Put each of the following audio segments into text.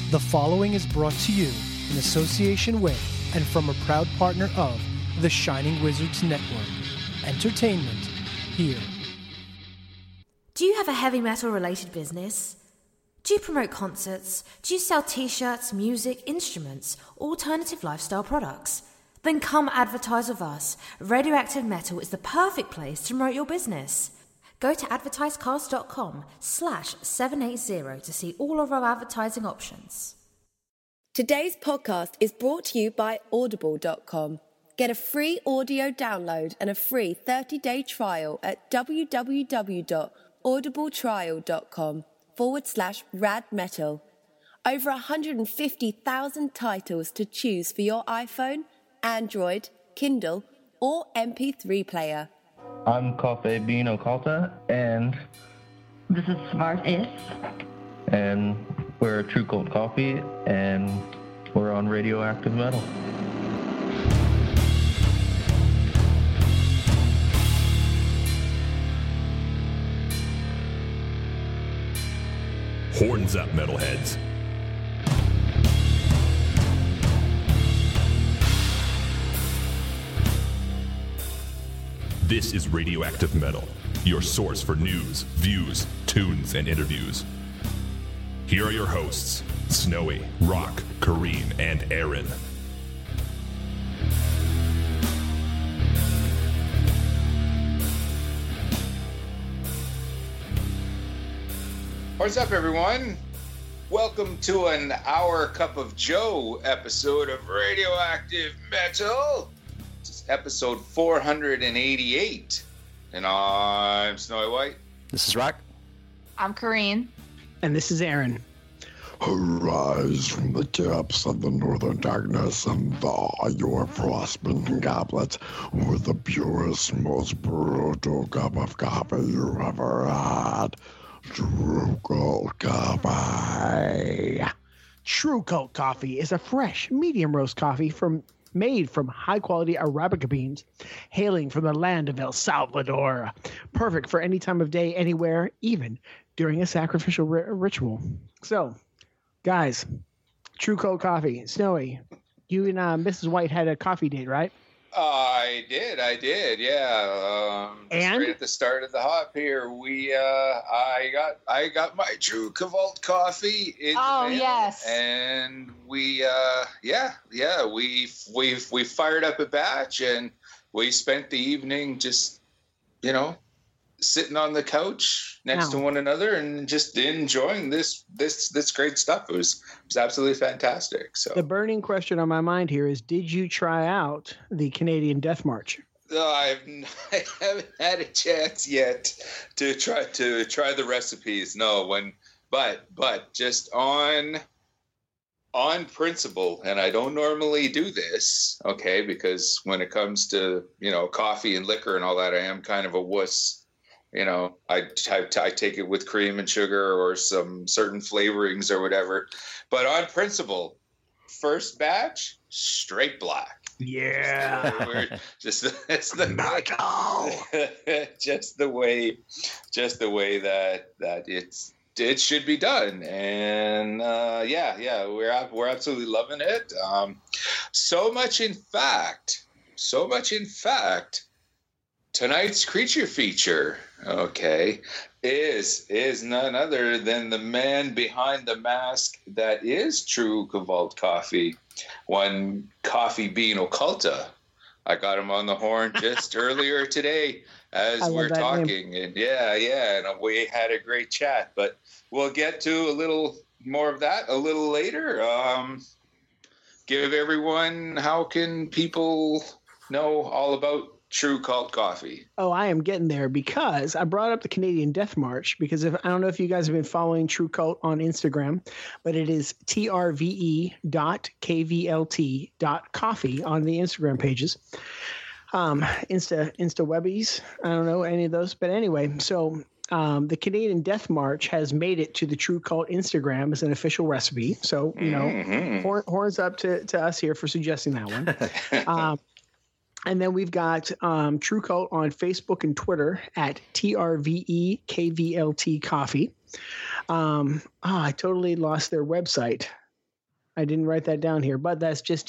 The following is brought to you in association with and from a proud partner of the Shining Wizards Network. Entertainment here. Do you have a heavy metal related business? Do you promote concerts? Do you sell t-shirts, music, instruments, alternative lifestyle products? Then come advertise with us. Radioactive Metal is the perfect place to promote your business. Go to advertisecast.com/780 to see all of our advertising options. Today's podcast is brought to you by Audible.com. Get a free audio download and a free 30-day trial at www.audibletrial.com/radmetal. Over 150,000 titles to choose for your iPhone, Android, Kindle, or MP3 player. I'm Coffee Bean Occulta, and this is Smart Is. And we're True Cult Coffee, and we're on Radioactive Metal. Horns up, metalheads. This is Radioactive Metal, your source for news, views, tunes, and interviews. Here are your hosts, Snowy, Rock, Kareen, and Aaron. What's up, everyone? Welcome to an Our Cup of Joe episode of Radioactive Metal. It's episode 488. And I'm Snowy White. This is Rock. I'm Kareen. And this is Aaron. Arise from the depths of the northern darkness and thaw your frostbitten goblet with the purest, most brutal cup of coffee you ever had. True Cult Coffee. True Cult Coffee is a fresh, medium roast coffee made from high-quality Arabica beans, hailing from the land of El Salvador. Perfect for any time of day, anywhere, even during a sacrificial ritual. So, guys, True Cult Coffee. Snowy, you and Mrs. White had a coffee date, right? I did, yeah. And right at the start of the hop here, I got my True Cult coffee in the mail, yes, and we fired up a batch, and we spent the evening just, sitting on the couch next to one another and just enjoying this great stuff. It was absolutely fantastic. So the burning question on my mind here is, did you try out the Canadian Death March? I haven't had a chance yet to try the recipes. No, but just on principle, and I don't normally do this, okay, because when it comes to coffee and liquor and all that, I am kind of a wuss. I take it with cream and sugar or some certain flavorings or whatever. But on principle, first batch, straight black. Yeah. Just the way that it should be done. And we're absolutely loving it. So much in fact, tonight's creature feature, is none other than the man behind the mask that is True Cult Coffee, one Coffee Bean Occulta. I got him on the horn just earlier today as we're talking, and and we had a great chat. But we'll get to a little more of that a little later. Give everyone, how can people know all about True Cult Coffee? Oh, I am getting there, because I brought up the Canadian Death March because I don't know if you guys have been following True Cult on Instagram, but it is trve.kvlt.coffee on the Instagram pages. Insta Webbies. I don't know any of those, but anyway, so the Canadian Death March has made it to the True Cult Instagram as an official recipe. So, horns up to us here for suggesting that one. And then we've got True Cult on Facebook and Twitter at TRVEKVLT Coffee. I totally lost their website. I didn't write that down here, but that's just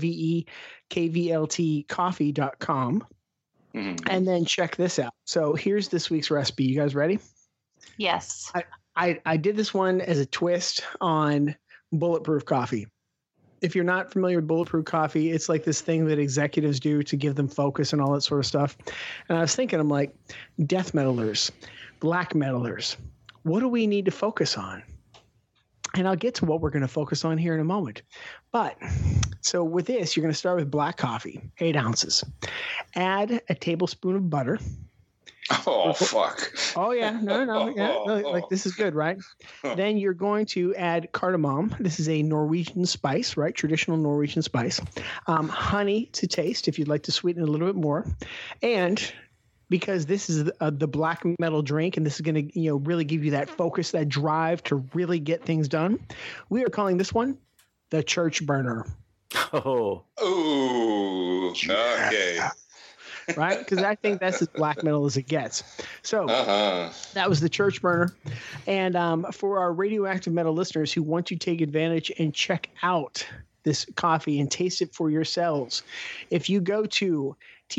TRVEKVLTcoffee.com. Mm-hmm. And then check this out. So here's this week's recipe. You guys ready? Yes. I did this one as a twist on bulletproof coffee. If you're not familiar with bulletproof coffee, it's like this thing that executives do to give them focus and all that sort of stuff. And I was thinking, I'm like, death metalers, black metalers, what do we need to focus on? And I'll get to what we're going to focus on here in a moment. But so with this, you're going to start with black coffee, 8 ounces. Add a tablespoon of butter. Oh, fuck. Oh, yeah. No. Yeah. No, like, this is good, right? Then you're going to add cardamom. This is a Norwegian spice, right? Traditional Norwegian spice. Honey to taste if you'd like to sweeten it a little bit more. And because this is the black metal drink, and this is going to, really give you that focus, that drive to really get things done, we are calling this one the church burner. Oh. Ooh. Okay. Right? Because I think that's as black metal as it gets. So that was the church burner. And for our radioactive metal listeners who want to take advantage and check out this coffee and taste it for yourselves, if you go to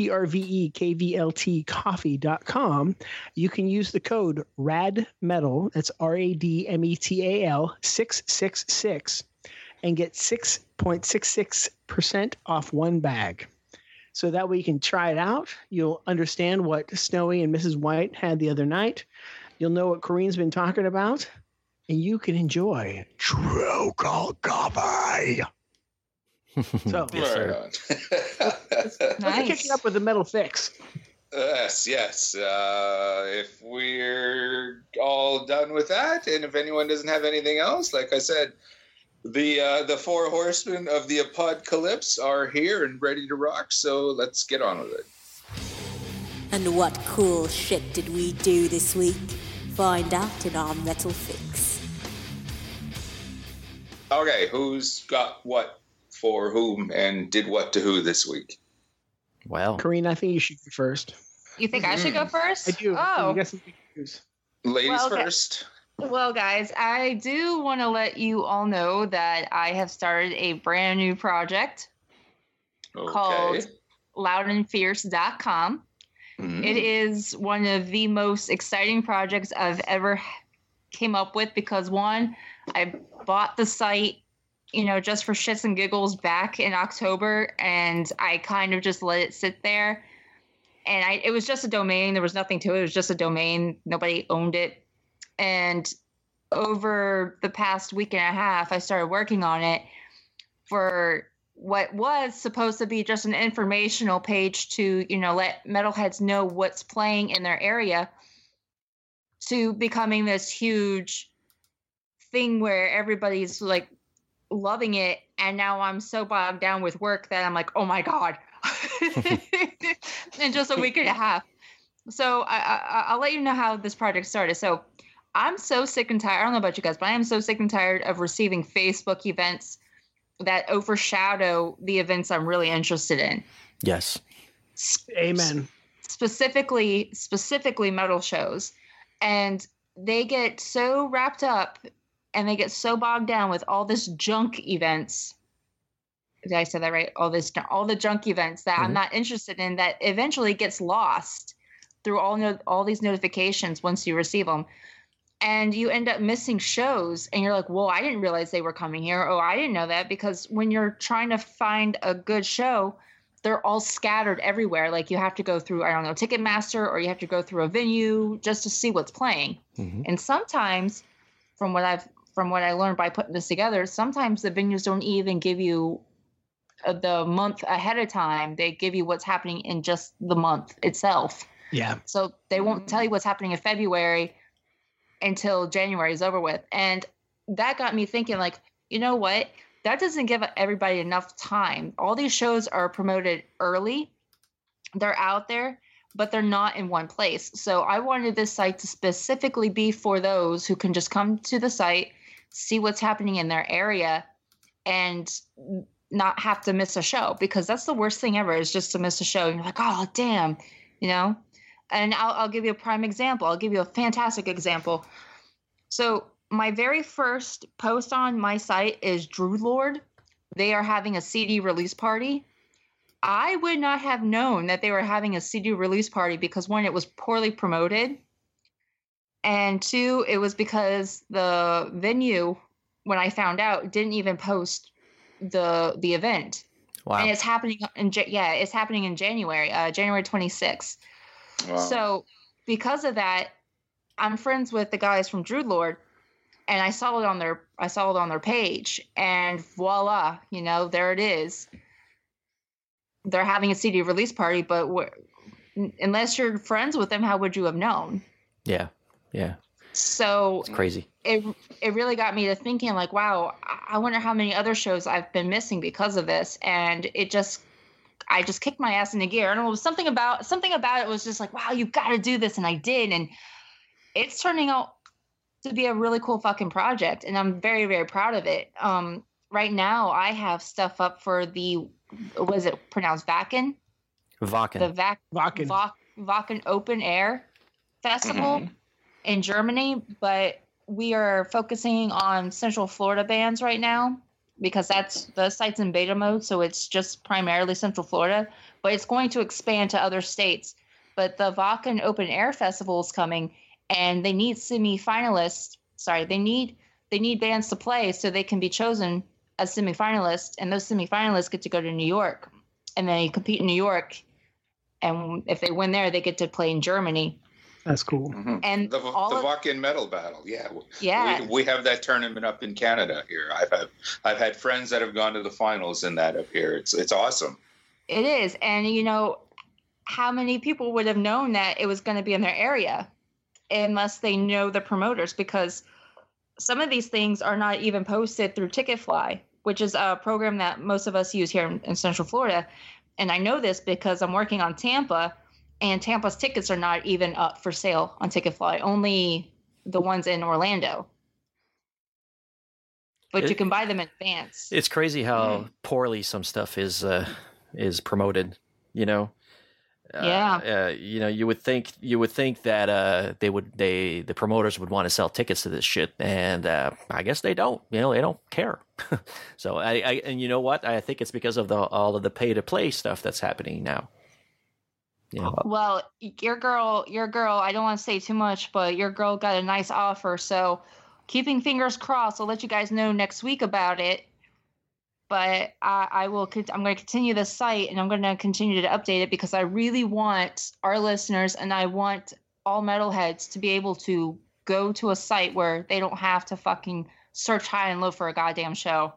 TRVEKVLTcoffee.com, you can use the code RADMETAL, that's RADMETAL 666, and get 6.66% off one bag. So that way you can try it out. You'll understand what Snowy and Mrs. White had the other night. You'll know what Corrine's been talking about, and you can enjoy true cold coffee. So, yes, let's kick it up with the metal fix. Yes. If we're all done with that, and if anyone doesn't have anything else, like I said, the 4 horsemen of the apocalypse are here and ready to rock. So let's get on with it. And what cool shit did we do this week? Find out in our metal fix. Okay, who's got what for whom and did what to who this week? Well, Corrine, I think you should go first. You think I should go first? I do. Oh. You got some news. Ladies first. Well, guys, I do want to let you all know that I have started a brand new project called loudandfierce.com. Mm-hmm. It is one of the most exciting projects I've ever came up with because, one, I bought the site, just for shits and giggles back in October, and I kind of just let it sit there. And it was just a domain. There was nothing to it. It was just a domain. Nobody owned it. And over the past week and a half, I started working on it for what was supposed to be just an informational page to, let metalheads know what's playing in their area, to becoming this huge thing where everybody's like loving it. And now I'm so bogged down with work that I'm like, oh my God, in just a week and a half. So I'll let you know how this project started. So I'm so sick and tired. I don't know about you guys, but I am so sick and tired of receiving Facebook events that overshadow the events I'm really interested in. Yes. Amen. Specifically metal shows. And they get so wrapped up and they get so bogged down with all this junk events. Did I say that right? All the junk events that I'm not interested in, that eventually gets lost through all these notifications once you receive them. And you end up missing shows, and you're like, whoa, I didn't realize they were coming here. Oh, I didn't know that. Because when you're trying to find a good show, they're all scattered everywhere. Like you have to go through, Ticketmaster, or you have to go through a venue just to see what's playing. Mm-hmm. And sometimes, from what I learned by putting this together, sometimes the venues don't even give you the month ahead of time. They give you what's happening in just the month itself. Yeah. So they won't tell you what's happening in February until January is over with. And that got me thinking, like, you know what? That doesn't give everybody enough time. All these shows are promoted early. They're out there, but they're not in one place. So I wanted this site to specifically be for those who can just come to the site, see what's happening in their area, and not have to miss a show, because that's the worst thing ever, is just to miss a show. And you're like, oh, damn, And I'll give you a prime example. I'll give you a fantastic example. So my very first post on my site is Drew Lord. They are having a CD release party. I would not have known that they were having a CD release party because, one, it was poorly promoted. And two, it was because the venue, when I found out, didn't even post the event. Wow. And it's happening in January, January 26th. Wow. So because of that, I'm friends with the guys from Drew Lord, and I saw it on their page, and voila, there it is. They're having a CD release party, but unless you're friends with them, how would you have known? Yeah. So it's crazy. It really got me to thinking, like, wow, I wonder how many other shows I've been missing because of this. And I just kicked my ass into gear. And it was something about it was just like, wow, you got to do this. And I did. And it's turning out to be a really cool fucking project. And I'm very, very proud of it. Right now I have stuff up for was it pronounced Wacken? Wacken. The Wacken Open Air Festival in Germany, but we are focusing on Central Florida bands right now because the site's in beta mode, so it's just primarily Central Florida, but it's going to expand to other states. But the Wacken Open Air Festival is coming, and they need semifinalists. Sorry, they need bands to play so they can be chosen as semifinalists, and those semifinalists get to go to New York, and they compete in New York, and if they win there, they get to play in Germany. That's cool. Mm-hmm. And the Wacken Metal Battle, yeah. We have that tournament up in Canada here. I've had friends that have gone to the finals in that up here. It's awesome. It is, and how many people would have known that it was going to be in their area unless they know the promoters? Because some of these things are not even posted through Ticketfly, which is a program that most of us use here in Central Florida. And I know this because I'm working on Tampa, and Tampa's tickets are not even up for sale on Ticketfly, only the ones in Orlando. But you can buy them in advance. It's crazy how poorly some stuff is promoted, Yeah. You would think that the promoters would want to sell tickets to this shit, and I guess they don't. They don't care. So and you know what? I think it's because of all of the pay to play stuff that's happening now. Well, your girl, I don't want to say too much, but your girl got a nice offer. So keeping fingers crossed, I'll let you guys know next week about it. But I'm going to continue the site, and I'm going to continue to update it because I really want our listeners, and I want all metalheads to be able to go to a site where they don't have to fucking search high and low for a goddamn show.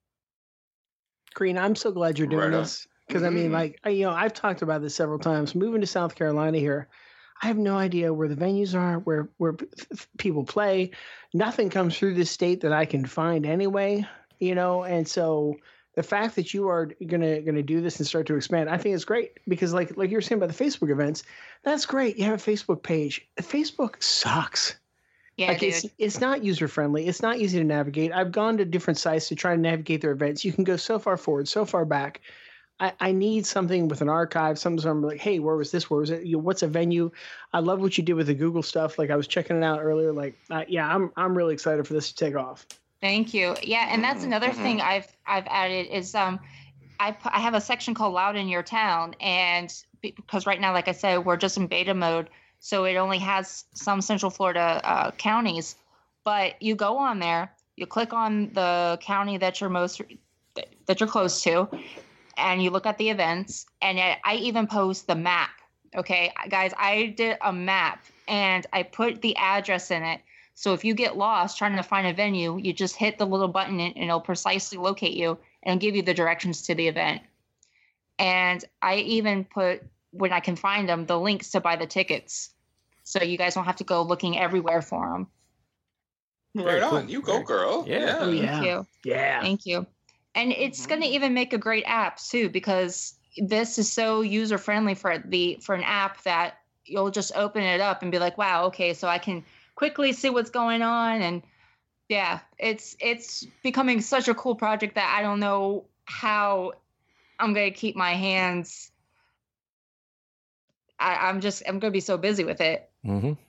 Green, I'm so glad you're doing this. Because, I mean, I've talked about this several times. Moving to South Carolina here, I have no idea where the venues are, where people play. Nothing comes through this state that I can find anyway, And so the fact that you are gonna do this and start to expand, I think it's great. Because like you were saying about the Facebook events, that's great. You have a Facebook page. Facebook sucks. Yeah, it's not user friendly. It's not easy to navigate. I've gone to different sites to try to navigate their events. You can go so far forward, so far back. I need something with an archive. Sometimes I'm like, hey, where was this? Where was it? What's a venue? I love what you did with the Google stuff. Like I was checking it out earlier. I'm really excited for this to take off. Thank you. Yeah, and that's another thing I've added is I have a section called Loud in Your Town, and because right now, like I said, we're just in beta mode, so it only has some Central Florida counties. But you go on there, you click on the county that you're close to, and you look at the events, and I even post the map. Okay, guys, I did a map, and I put the address in it. So if you get lost trying to find a venue, you just hit the little button, and it'll precisely locate you and give you the directions to the event. And I even put, when I can find them, the links to buy the tickets. So you guys don't have to go looking everywhere for them. Right on. You go, girl. Yeah. Thank you. Yeah. Thank you. And it's going to even make a great app too, because this is so user friendly for an app that you'll just open it up and be like, wow, okay, so I can quickly see what's going on. And yeah, it's becoming such a cool project that I don't know how I'm going to keep my hands. I'm going to be so busy with it. Mm-hmm.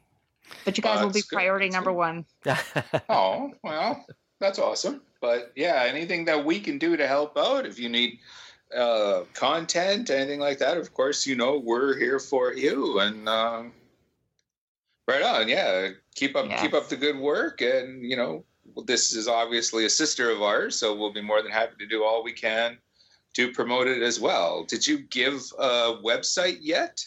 But you guys will be That's good. priority That's number good. one. Oh, well, that's awesome. But yeah, anything that we can do to help out, if you need content, anything like that, of course, we're here for you. And right on, yeah. Keep up the good work. And, this is obviously a sister of ours, so we'll be more than happy to do all we can to promote it as well. Did you give a website yet?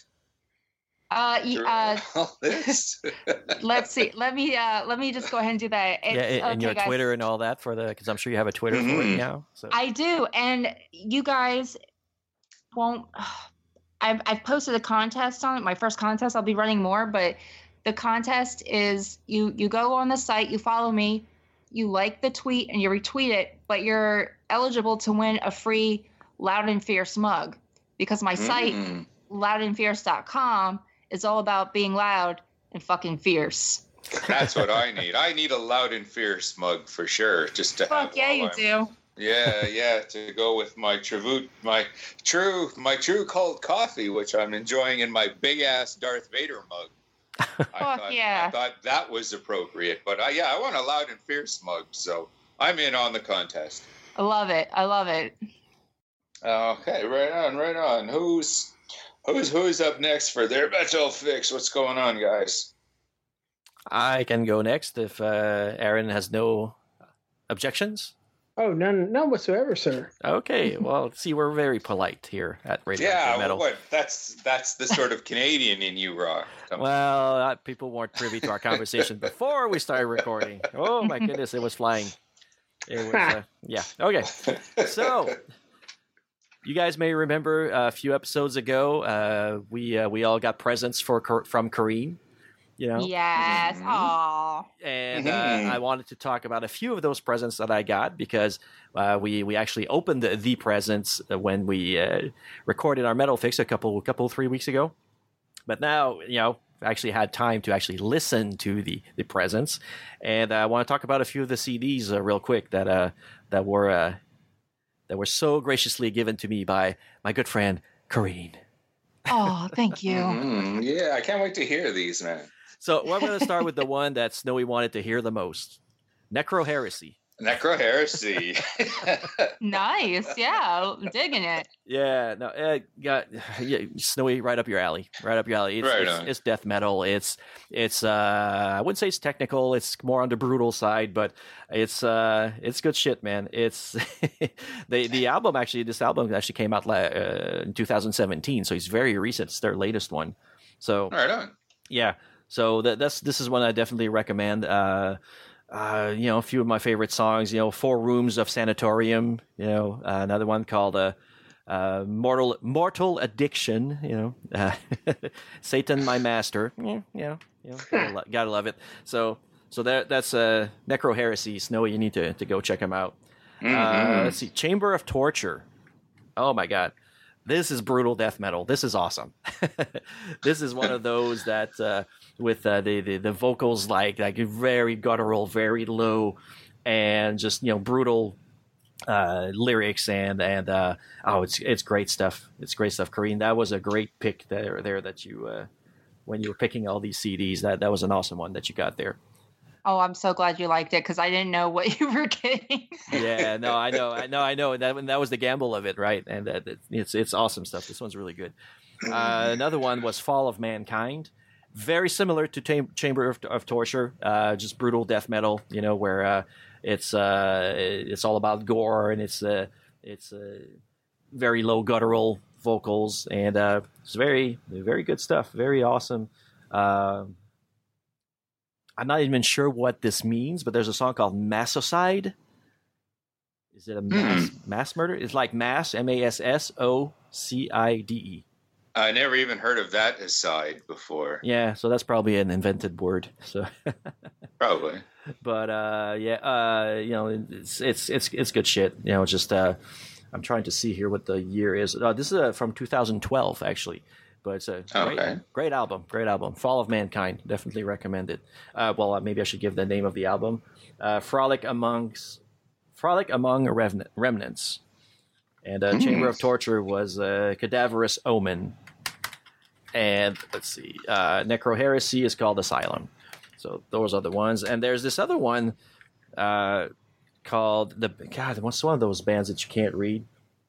Let's see. Let me just go ahead and do that. And your guys. Twitter and all that because I'm sure you have a Twitter for it now. So. I do, and you guys won't. I've posted a contest on it. My first contest. I'll be running more, but the contest is you go on the site, you follow me, you like the tweet, and you retweet it, but you're eligible to win a free Loud and Fierce mug because my site, loudandfierce.com, is all about being loud and fucking fierce. That's what I need. I need a Loud and Fierce mug for sure, just to have. Fuck yeah, you do. Yeah, to go with my true cult coffee, which I'm enjoying in my big ass Darth Vader mug. I thought that was appropriate, but I want a Loud and Fierce mug, so I'm in on the contest. I love it. Okay, right on. Who's up next for their Metal Fix? What's going on, guys? I can go next if Aaron has no objections. Oh, none whatsoever, sir. Okay, well, see, we're very polite here at Radio Metal. Well, that's the sort of Canadian in you, Rock. Well, people weren't privy to our conversation before we started recording. Oh my goodness, it was flying. It was, yeah. Okay, so you guys may remember a few episodes ago, we all got presents from Corrine. Yes. Aww. And I wanted to talk about a few of those presents that I got because we actually opened the presents when we recorded our Metal Fix a couple 3 weeks ago. But now, I actually had time to actually listen to the presents, and I want to talk about a few of the CDs real quick that were so graciously given to me by my good friend Corrine. Oh, thank you. Yeah, I can't wait to hear these, man. So we're going to start with the one that Snowy wanted to hear the most. Necro Heresy. Necro Heresy. Nice. Yeah. I'm digging it. Yeah. No, Snowy, right up your alley. Right up your alley. It's death metal. It's I wouldn't say it's technical. It's more on the brutal side, but it's good shit, man. It's the album actually. This album actually came out in 2017, so it's very recent. It's their latest one. So right on. Yeah. So this is one I definitely recommend. A few of my favorite songs. 4 Rooms of Sanatorium. Another one called Mortal Addiction. Satan My Master. Gotta love it. So that's Necro Heresy. Snowy, you need to go check them out. Let's see, Chamber of Torture. Oh my God. This is brutal death metal. This is awesome. This is one of those that with the vocals like very guttural, very low, and just brutal lyrics and it's great stuff. It's great stuff. Corrine, that was a great pick there that you when you were picking all these CDs. That was an awesome one that you got there. Oh, I'm so glad you liked it because I didn't know what you were getting. Yeah, no, I know. That was the gamble of it, right? And it's awesome stuff. This one's really good. Another one was Fall of Mankind. Very similar to Chamber of Torture, just brutal death metal. Where it's all about gore and it's very low guttural vocals and it's very, very good stuff. Very awesome. I'm not even sure what this means, but there's a song called Massocide. Is it a mass murder? It's like mass, MASSOCIDE. I never even heard of that aside before. Yeah, so that's probably an invented word. So probably. But it's good shit. Just I'm trying to see here what the year is. This is from 2012 actually. But it's a great album. Great album. Fall of Mankind. Definitely recommend it. Maybe I should give the name of the album. Frolic Among Remnants. And Chamber of Torture was Cadaverous Omen. And let's see. Necro Heresy is called Asylum. So those are the ones. And there's this other one called what's one of those bands that you can't read?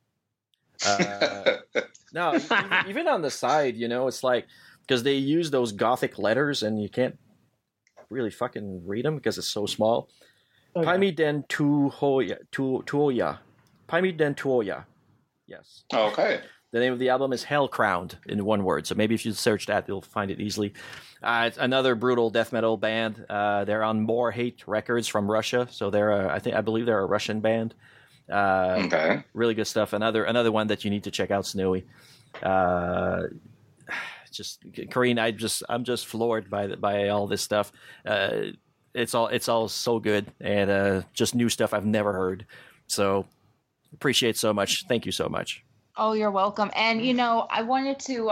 No, even on the side, it's like, because they use those Gothic letters and you can't really fucking read them because it's so small. Okay. Paimi Den Tuoya. Paimi Den Tuoya. Yes. Okay. The name of the album is Hell Crowned in one word. So maybe if you search that, you'll find it easily. It's another brutal death metal band. They're on More Hate Records from Russia. So they're, I believe they're a Russian band. Okay. Really good stuff. Another one that you need to check out, Snowy. Just Corrine, I'm just floored by all this stuff. It's all so good, and just new stuff I've never heard. So appreciate so much. Thank you so much. Oh, you're welcome. And I wanted to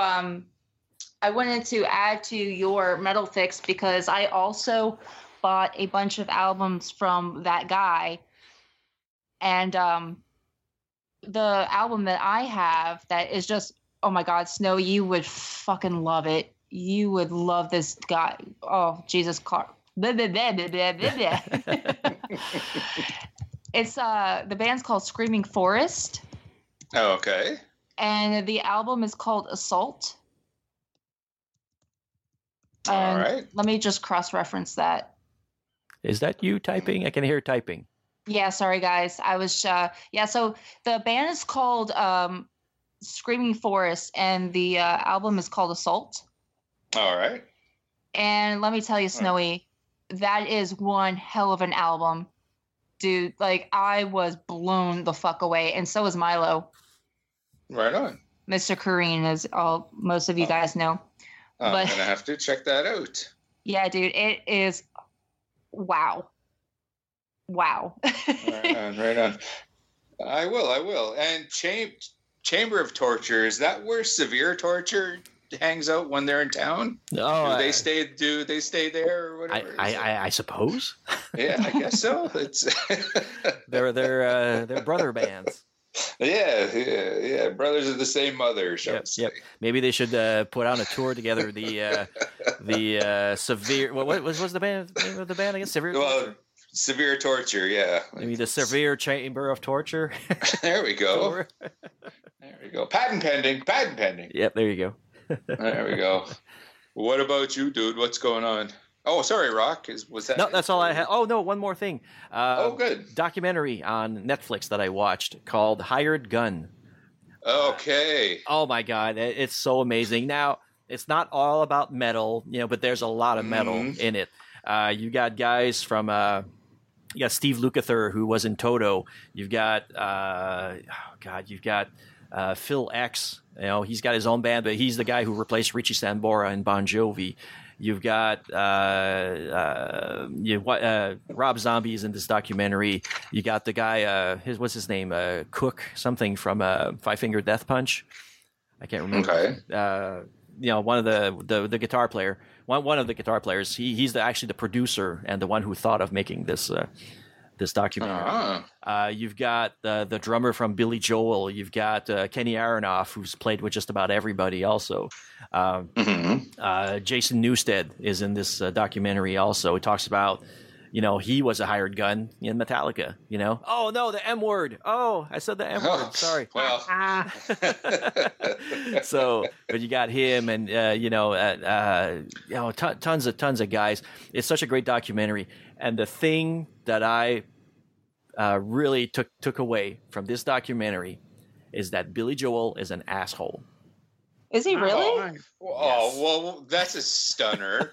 add to your Metal Fix because I also bought a bunch of albums from that guy, and the album that I have that is just, oh my God, Snow, you would fucking love it. You would love this guy. Oh, Jesus, It's the band's called Screaming Forest. Oh, okay. And the album is called Assault. All right. Let me just cross-reference that. Is that you typing? I can hear typing. Yeah, sorry guys. I was so the band is called Screaming Forest, and the album is called Assault. All right. And let me tell you, Snowy, that is one hell of an album. Dude, like, I was blown the fuck away, and so is Milo. Right on. Mr. Kareen, as most of you guys know. But I'm going to have to check that out. Yeah, dude, it is, wow. Wow. Right on. I will. And Chamber of Torture, is that where Severe Torture hangs out when they're in town? No, do they stay there or whatever? I suppose. Yeah, I guess so. It's they're brother bands. Yeah, brothers of the same mother. Yep. Maybe they should put on a tour together. The Severe. What was the name of the band again? Severe. Well, Severe Torture. Yeah. Maybe the Severe Chamber of Torture. There we go. There we go. Patent pending. Yep. There you go. There we go. What about you, dude? What's going on? Oh, sorry, Rock. Was that? No, that's all I had. Oh no, one more thing. Good. Documentary on Netflix that I watched called Hired Gun. Okay. Oh my God, it's so amazing. Now, it's not all about metal, but there's a lot of metal in it. You got guys from. You got Steve Lukather, who was in Toto. You've got Phil X. He's got his own band, but he's the guy who replaced Richie Sambora in Bon Jovi. You've got Rob Zombie is in this documentary. You got the guy, what's his name? Cook something from Five Finger Death Punch. I can't remember. Okay. One of the guitar player. One of the guitar players. He's actually the producer and the one who thought of making this documentary. You've got the drummer from Billy Joel. You've got Kenny Aronoff, who's played with just about everybody also. Jason Newsted is in this documentary also. He talks about, he was a hired gun in Metallica, Oh, no, the M word. Oh, I said the M word. Sorry. Well. So, but you got him and, tons of guys. It's such a great documentary. And the thing that I really took away from this documentary is that Billy Joel is an asshole. Is he really? Yes. Well, that's a stunner.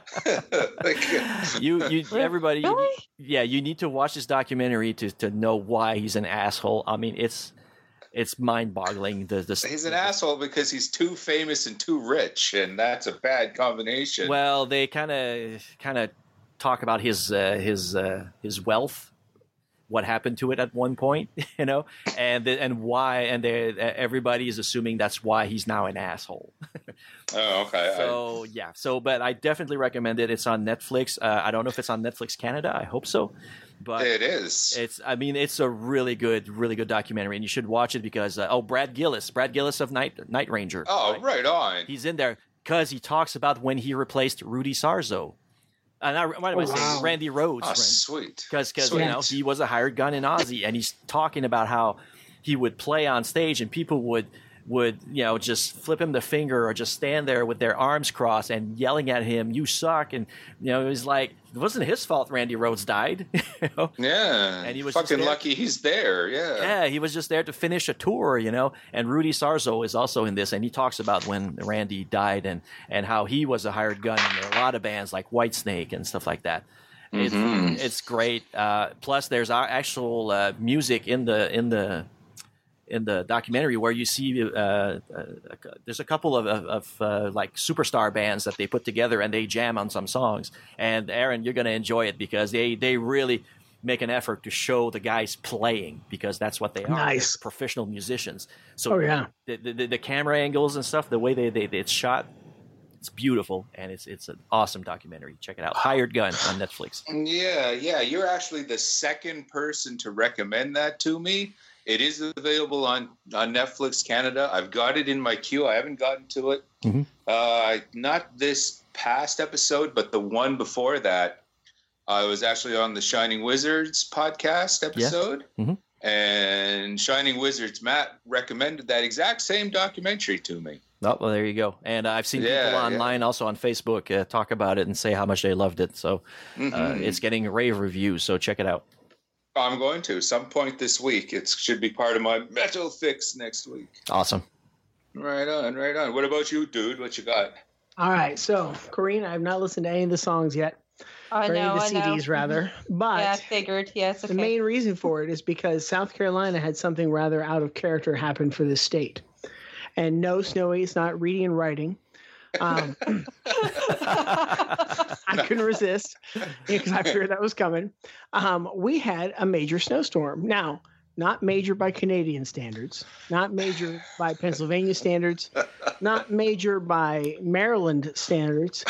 Everybody, really? You need to watch this documentary to know why he's an asshole. I mean, it's mind-boggling. He's an asshole because he's too famous and too rich, and that's a bad combination. Well, they kind of talk about his wealth. What happened to it at one point, and why, and everybody is assuming that's why he's now an asshole. Oh, okay. But I definitely recommend it. It's on Netflix. I don't know if it's on Netflix Canada. I hope so. But it is. It's a really good documentary, and you should watch it because Brad Gillis of Night Ranger. Oh, right on. He's in there because he talks about when he replaced Rudy Sarzo. What am I saying? Randy Rhoads. Oh, sweet. Because he was a hired gun in Aussie, and he's talking about how he would play on stage and people would just flip him the finger or just stand there with their arms crossed and yelling at him, "You suck!" And it was like it wasn't his fault Randy Rhoads died. Yeah, and he was fucking lucky he's there. Yeah, he was just there to finish a tour. And Rudy Sarzo is also in this, and he talks about when Randy died and how he was a hired gun in a lot of bands like Whitesnake and stuff like that. It's great. Plus, there's actual music in the documentary where you see there's a couple of like superstar bands that they put together and they jam on some songs. And Aaron, you're going to enjoy it because they really make an effort to show the guys playing because that's what they are. Nice. They're professional musicians. So the camera angles and stuff, the way it's shot, it's beautiful, and it's an awesome documentary. Check it out. Hired Gun on Netflix. Yeah. You're actually the second person to recommend that to me. It is available on Netflix Canada. I've got it in my queue. I haven't gotten to it. Mm-hmm. Not this past episode, but the one before that. I was actually on the Shining Wizards podcast episode. Yeah. Mm-hmm. And Shining Wizards, Matt, recommended that exact same documentary to me. Oh, well, there you go. And I've seen people online, also on Facebook, talk about it and say how much they loved it. So it's getting rave reviews, so check it out. I'm going to some point this week. It should be part of my metal fix next week. Awesome. Right on. What about you, dude? What you got? All right. So, Corrine, I have not listened to any of the songs yet. I know. CDs rather. But yeah, I figured. Yes. Okay. The main reason for it is because South Carolina had something rather out of character happen for this state. And no, Snowy, it's not reading and writing. I couldn't resist because I figured that was coming. We had a major snowstorm. Now, not major by Canadian standards, not major by Pennsylvania standards, not major by Maryland standards,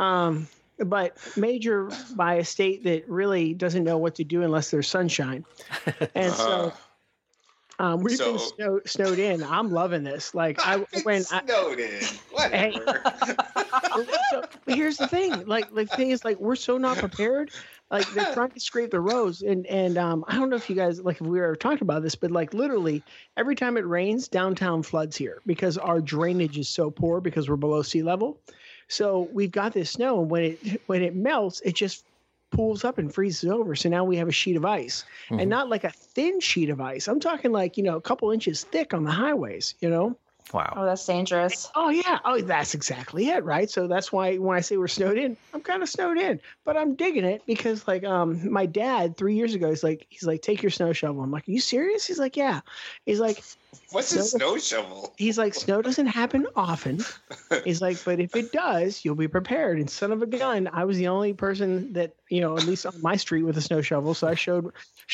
but major by a state that really doesn't know what to do unless there's sunshine. And so we've been snowed in. I'm loving this. Like snowed in. Whatever. So here's the thing. Like the thing is, like, we're so not prepared. Like, they're trying to scrape the roads, and I don't know if you guys, like, if we were talking about this, but like literally every time it rains, downtown floods here because our drainage is so poor because we're below sea level. So we've got this snow, and when it melts, it just pools up and freezes over. So now we have a sheet of ice, and not like a thin sheet of ice. I'm talking like, a couple inches thick on the highways, Wow. Oh, that's dangerous. Oh, yeah. Oh, that's exactly it, right? So that's why when I say we're snowed in, I'm kind of snowed in, but I'm digging it because, like, my dad 3 years ago, he's like, take your snow shovel. I'm like, are you serious? He's like, yeah. He's like, what's a snow shovel? He's like, snow doesn't happen often. He's like, but if it does, you'll be prepared. And son of a gun, I was the only person that, at least on my street with a snow shovel. So I shoveled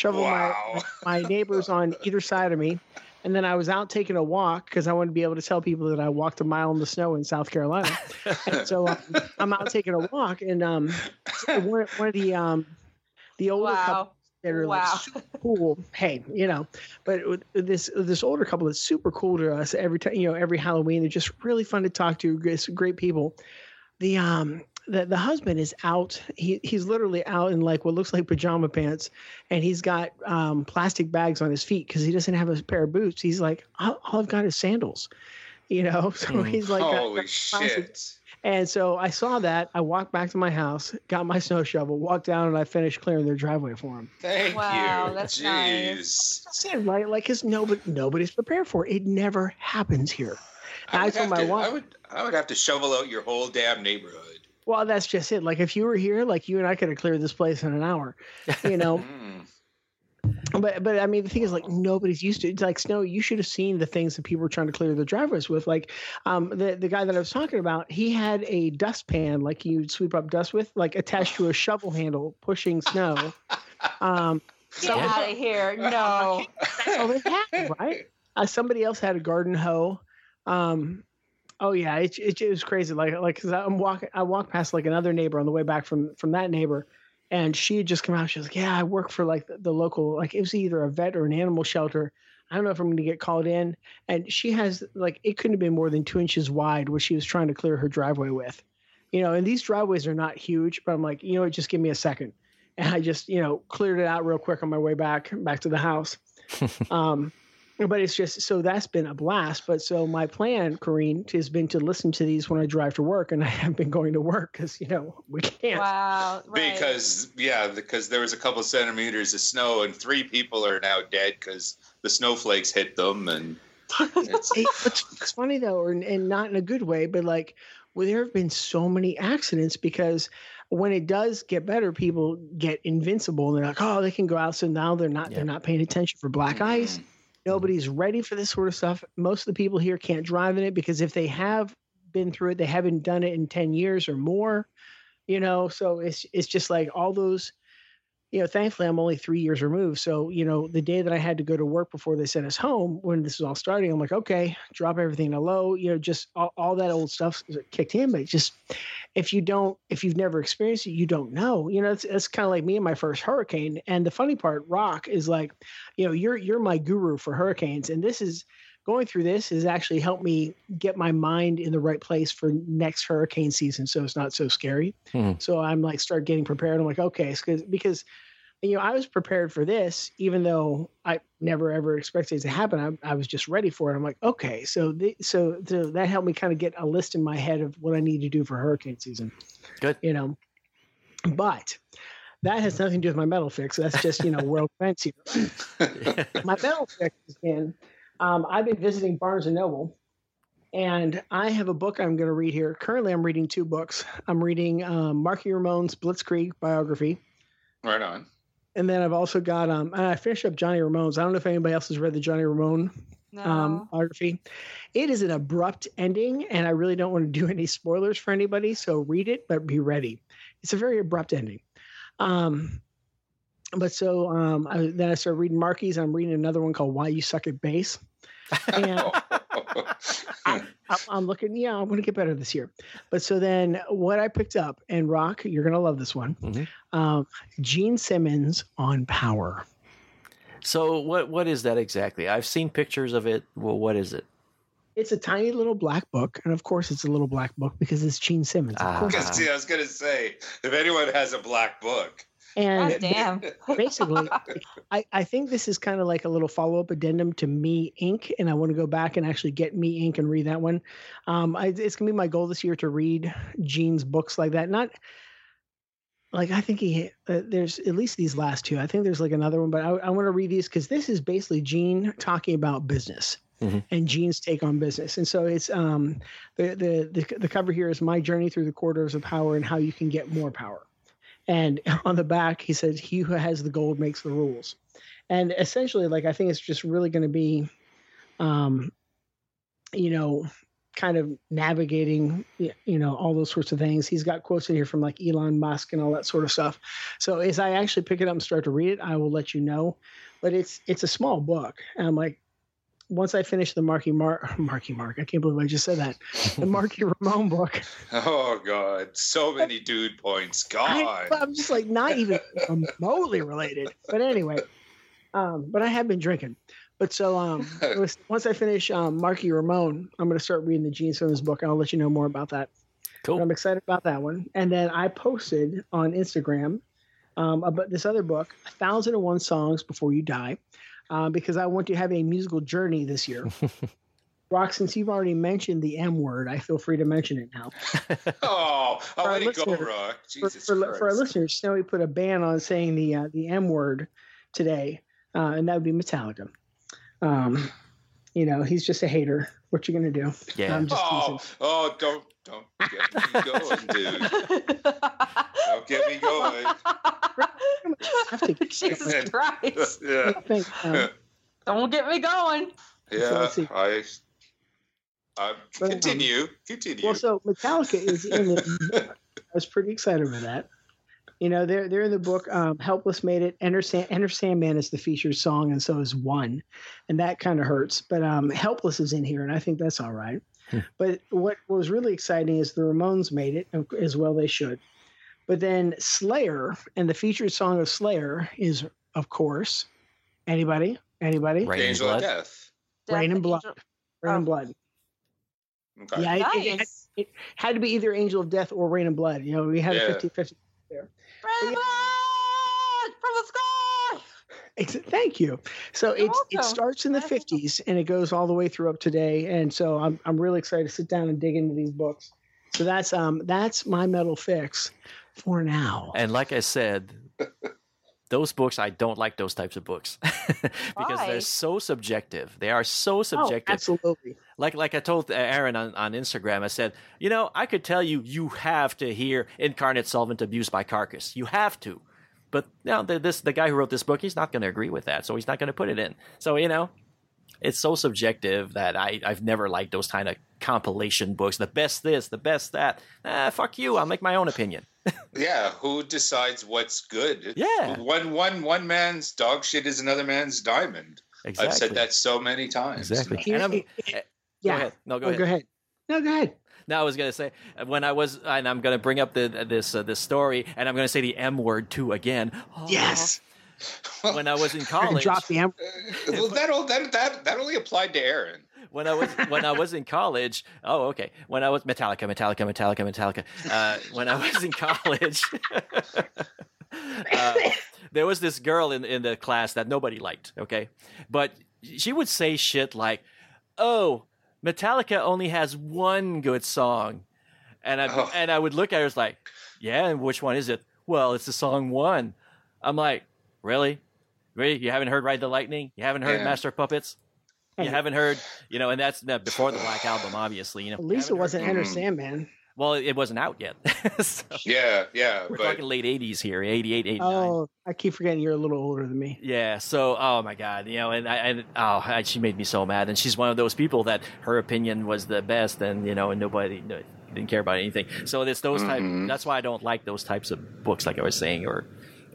my neighbors on either side of me. And then I was out taking a walk because I wanted to be able to tell people that I walked a mile in the snow in South Carolina. And so I'm out taking a walk, and one of the older couples that are like super cool. Hey, but this older couple that's super cool to us every time, every Halloween. They're just really fun to talk to. Great people. The husband is out. He's literally out in like what looks like pajama pants, and he's got plastic bags on his feet because he doesn't have a pair of boots. He's like, all I've got is sandals, So he's like, holy shit. And so I saw that. I walked back to my house, got my snow shovel, walked down, and I finished clearing their driveway for him. Thank you. That's Jeez. nice. Right? Like, because nobody's prepared for it. It never happens here. I would have to shovel out your whole damn neighborhood. Well, that's just it. Like, if you were here, like, you and I could have cleared this place in an hour, But I mean, the thing is, like, nobody's used to it. It's like, Snow, you should have seen the things that people were trying to clear their driveways with. Like, the guy that I was talking about, he had a dustpan, like you'd sweep up dust with, like attached to a shovel handle, pushing snow. Get out of here! No, that's all they had, right? Somebody else had a garden hoe. Oh yeah, it was crazy. Like, cause I walked past like another neighbor on the way back from that neighbor, and she had just come out. She was like, "Yeah, I work for like the local, like it was either a vet or an animal shelter. I don't know if I'm going to get called in." And she has like, it couldn't have been more than 2 inches wide what she was trying to clear her driveway with, and these driveways are not huge, but I'm like, just give me a second. And I just, cleared it out real quick on my way back to the house. But it's just, so that's been a blast. But so my plan, Corrine, has been to listen to these when I drive to work, and I have been going to work because, we can't. Wow. Right. Because there was a couple centimeters of snow and 3 people are now dead because the snowflakes hit them. And it's funny though, and not in a good way, but like, there have been so many accidents because when it does get better, people get invincible and they're like, oh, they can go out. So now they're not paying attention for black ice. Nobody's ready for this sort of stuff. Most of the people here can't drive in it because if they have been through it, they haven't done it in 10 years or more, so it's just like all those, thankfully I'm only 3 years removed. So, the day that I had to go to work before they sent us home, when this was all starting, I'm like, okay, drop everything to low, just all that old stuff kicked in. But just, if you've never experienced it, you don't know, it's kind of like me and my first hurricane. And the funny part, Rock, is like, you're my guru for hurricanes. And going through this has actually helped me get my mind in the right place for next hurricane season. So it's not so scary. So I'm like, start getting prepared. I'm like, okay, because I was prepared for this, even though I never ever expected it to happen. I was just ready for it. I'm like, okay, so that helped me kind of get a list in my head of what I need to do for hurricane season. Good. But that has nothing to do with my metal fix. That's just, world events here. My metal fix has been, I've been visiting Barnes & Noble, and I have a book I'm going to read here. Currently, I'm reading 2 books. I'm reading Marky Ramone's Blitzkrieg biography. Right on. And then I've also got, and I finished up Johnny Ramone's. I don't know if anybody else has read the Johnny Ramone biography. It is an abrupt ending, and I really don't want to do any spoilers for anybody, so read it, but be ready. It's a very abrupt ending. Then I started reading Marky's, and I'm reading another one called Why You Suck at Bass. And I'm looking, I'm going to get better this year. But so then what I picked up, and Rock, you're going to love this one, Gene Simmons on Power. So what is that exactly? I've seen pictures of it. Well, what is it? It's a tiny little black book, and of course it's a little black book because it's Gene Simmons. I was going to say, if anyone has a black book. And damn. Basically, I think this is kind of like a little follow-up addendum to Me Inc., and I want to go back and actually get Me Inc. and read that one. It's going to be my goal this year to read Gene's books like that. Not like I think there's at least these last 2. I think there's like another one, but I want to read these because this is basically Gene talking about business. And Gene's take on business. And so it's the cover here is My Journey Through the Corridors of Power and How You Can Get More Power. And on the back, he says, he who has the gold makes the rules. And essentially, like, I think it's just really going to be, kind of navigating, all those sorts of things. He's got quotes in here from like Elon Musk and all that sort of stuff. So as I actually pick it up and start to read it, I will let you know. But it's a small book. And I'm like, once I finish the Marky Mark, I can't believe I just said that. The Marky Ramone book. Oh God, so many dude points. God, I'm just like not even remotely related. But anyway, but I have been drinking. But so once I finish Marky Ramone, I'm going to start reading the Gene Simmons book, and I'll let you know more about that. Cool. But I'm excited about that one. And then I posted on Instagram about this other book, 1001 Songs Before You Die. Because I want to have a musical journey this year. Rock, since you've already mentioned the M word, I feel free to mention it now. I'll let it go, Rock. Jesus Christ. For our listeners, Snowy put a ban on saying the M word today, and that would be Metallica. He's just a hater. What you gonna do? Yeah. I'm just teasing. Don't get me going, dude. Don't get me going. Jesus Christ. Yeah. Don't get me going. Yeah, so continue. Well, so Metallica is in the I was pretty excited with that. They're in the book. Helpless made it. Enter Sandman is the featured song, and so is One, and that kind of hurts. But Helpless is in here, and I think that's all right. But what was really exciting is the Ramones made it, as well they should. But then Slayer, and the featured song of Slayer is, of course, anybody? Angel of Death. Rain and Blood. Rain and Blood. Okay. Yeah, Nice. it had to be either Angel of Death or Rain and Blood. You know, we had a 50-50 there. Rain and blood from the sky. Thank you. So it welcome. starts in the 50s and it goes all the way through up today. And so I'm really excited to sit down and dig into these books. So that's my metal fix for now. And like I said, those books, I don't like those types of books because Why? they're so subjective. They are so subjective. Absolutely. Like I told Aaron on Instagram, I said, I could tell you have to hear Incarnate Solvent abused by Carcass. You have to. But the guy who wrote this book, he's not going to agree with that, so he's not going to put it in. So, it's so subjective that I've never liked those kind of compilation books. The best this, the best that. Fuck you. I'll make my own opinion. Yeah, who decides what's good? Yeah. One man's dog shit is another man's diamond. Exactly. I've said that so many times. Exactly. And Yeah. Go ahead. No, go ahead. Go ahead. No, go ahead. No, I was going to say, and I'm going to bring up this story, and I'm going to say the M word too again. Oh, Yes. When I was in college, Drop the M. Well, that only applied to Aaron. when I was in college. Oh, okay. When I was Metallica. When I was in college, there was this girl in the class that nobody liked. Okay, but she would say shit like, "Oh, Metallica only has one good song," and I would look at her as like, "Yeah, and which one is it?" "Well, it's the song One." I'm like, "Really? You haven't heard Ride the Lightning? You haven't heard Master of Puppets? You haven't heard, and that's before the Black Album, obviously. At least it wasn't Enter Sandman. Well, it wasn't out yet. So, Yeah. we're talking late 80s here, 88, 89. Oh, I keep forgetting you're a little older than me. Yeah, so, oh my God, she made me so mad. And she's one of those people that her opinion was the best and, and nobody didn't care about anything. So it's those that's why I don't like those types of books, like I was saying, or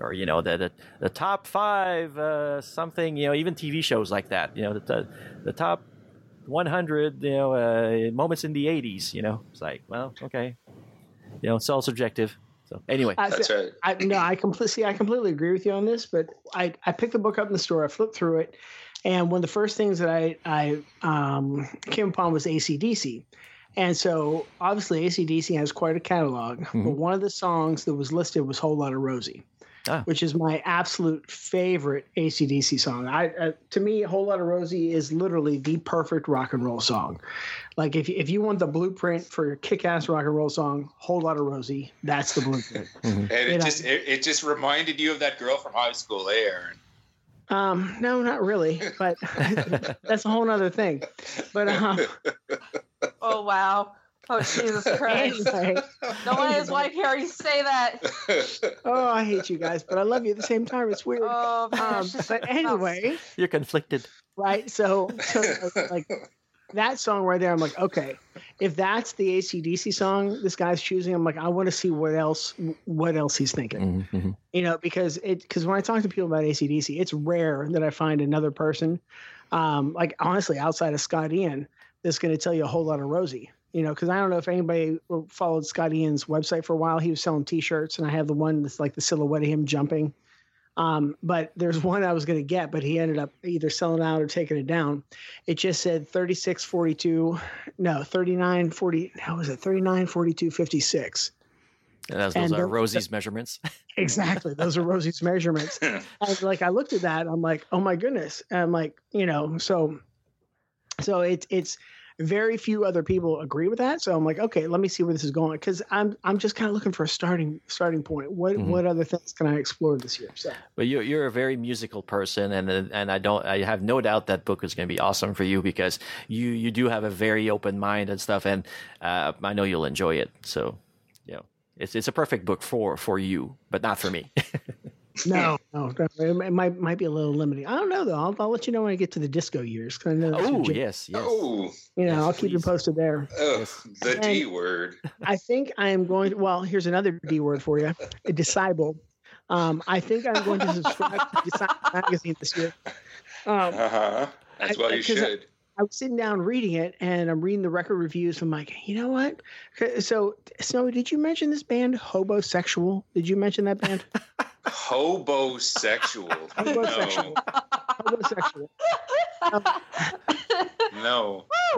the top 5 something, even TV shows like that, the top 100 moments in the 80s, it's like, well, okay, it's all subjective. So anyway, That's right. I completely agree with you on this, but I picked the book up in the store, I flipped through it, and one of the first things that I came upon was AC/DC. And so obviously AC/DC has quite a catalog, but one of the songs that was listed was Whole Lotta Rosie. Which is my absolute favorite AC/DC song. To me, Whole Lotta Rosie is literally the perfect rock and roll song. Like if you want the blueprint for a kick-ass rock and roll song, Whole Lotta Rosie, that's the blueprint. And it just reminded you of that girl from high school, Aaron. No, not really, but that's a whole other thing. But Oh, wow. Oh, Jesus Christ. Anyway. Don't let his wife hear you say that. Oh, I hate you guys, but I love you at the same time. It's weird. Oh, man. But anyway. You're conflicted. Right? So like that song right there, I'm like, okay, if that's the AC/DC song this guy's choosing, I'm like, I want to see what else he's thinking. Mm-hmm. Because when I talk to people about AC/DC, it's rare that I find another person, like honestly, outside of Scott Ian, that's going to tell you a Whole Lotta Rosie. Because I don't know if anybody followed Scott Ian's website for a while. He was selling T-shirts, and I have the one that's like the silhouette of him jumping. But there's one I was going to get, but he ended up either selling out or taking it down. It just said 39, 42, 56. And those are Rosie's measurements. Exactly. Those are Rosie's measurements. And like, I looked at that, I'm like, oh my goodness. And I'm like, so it's very few other people agree with that. So I'm like, okay, let me see where this is going. Cause I'm just kind of looking for a starting point. What other things can I explore this year? So, but you're a very musical person, and I have no doubt that book is going to be awesome for you because you do have a very open mind and stuff. And, I know you'll enjoy it. So, it's a perfect book for you, but not for me. No, it might be a little limiting. I don't know though. I'll let you know when I get to the disco years. I know yes. Oh, I'll keep you posted there. Oh, the D word. I think I am going. Well, here's another D word for you: a disciple. I think I'm going to subscribe to Disciple magazine this year. That's why you should. I was sitting down reading it, and I'm reading the record reviews. I'm like, you know what? So, Snowy, did you mention this band, Hobosexual? Did you mention that band? Hobosexual. Hobosexual. No.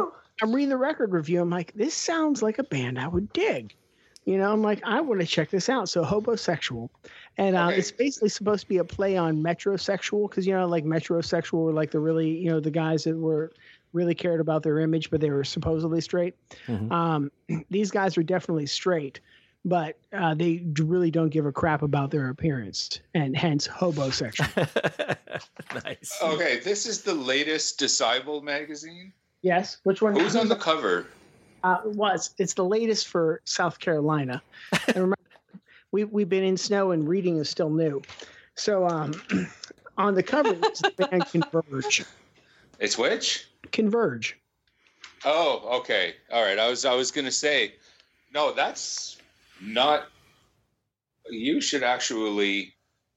I'm reading the record review. I'm like, this sounds like a band I would dig. You know, I'm like, I want to check this out. So Hobosexual. And it's basically supposed to be a play on metrosexual because, you know, like metrosexual were like the really, you know, the guys that were really cared about their image, but they were supposedly straight. These guys are definitely straight, but they really don't give a crap about their appearance, and hence Hobosexual. Nice. Okay, this is the latest Disciple magazine? Yes. Which one? Who's on the cover? It's the latest for South Carolina. And remember, we've been in snow and reading is still new. So on the cover it's the band Converge. It's which? Converge. Oh, okay. All right. I was gonna say, no, that's not. You should actually.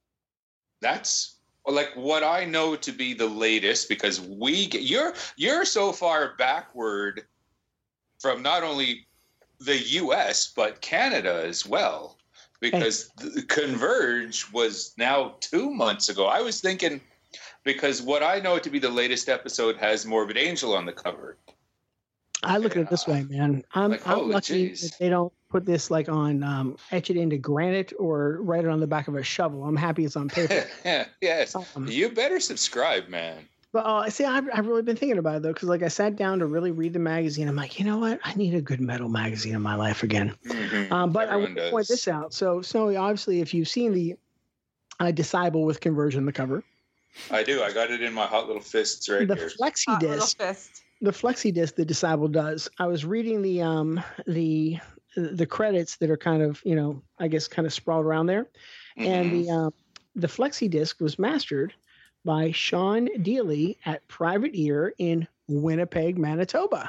That's like what I know to be the latest because you're so far backward from not only the U.S. but Canada as well, because Converge was now 2 months ago. I was thinking because what I know to be the latest episode has Morbid Angel on the cover. I look at it this way, man. I'm lucky that they don't put this like on etch it into granite or write it on the back of a shovel. I'm happy it's on paper. Yes, you better subscribe, man. But see, I've really been thinking about it though, because like I sat down to really read the magazine. I'm like, you know what? I need a good metal magazine in my life again. But I want to point this out. So Snowy, obviously, if you've seen the Disciple with Converge on the cover, I do. I got it in my hot little fists right here. Flexi disc. The Flexi disc the Disciple does. I was reading the credits that are kind of, you know, I guess kind of sprawled around there, and the Flexi disc was mastered by Sean Dealey at Private Ear in Winnipeg, Manitoba.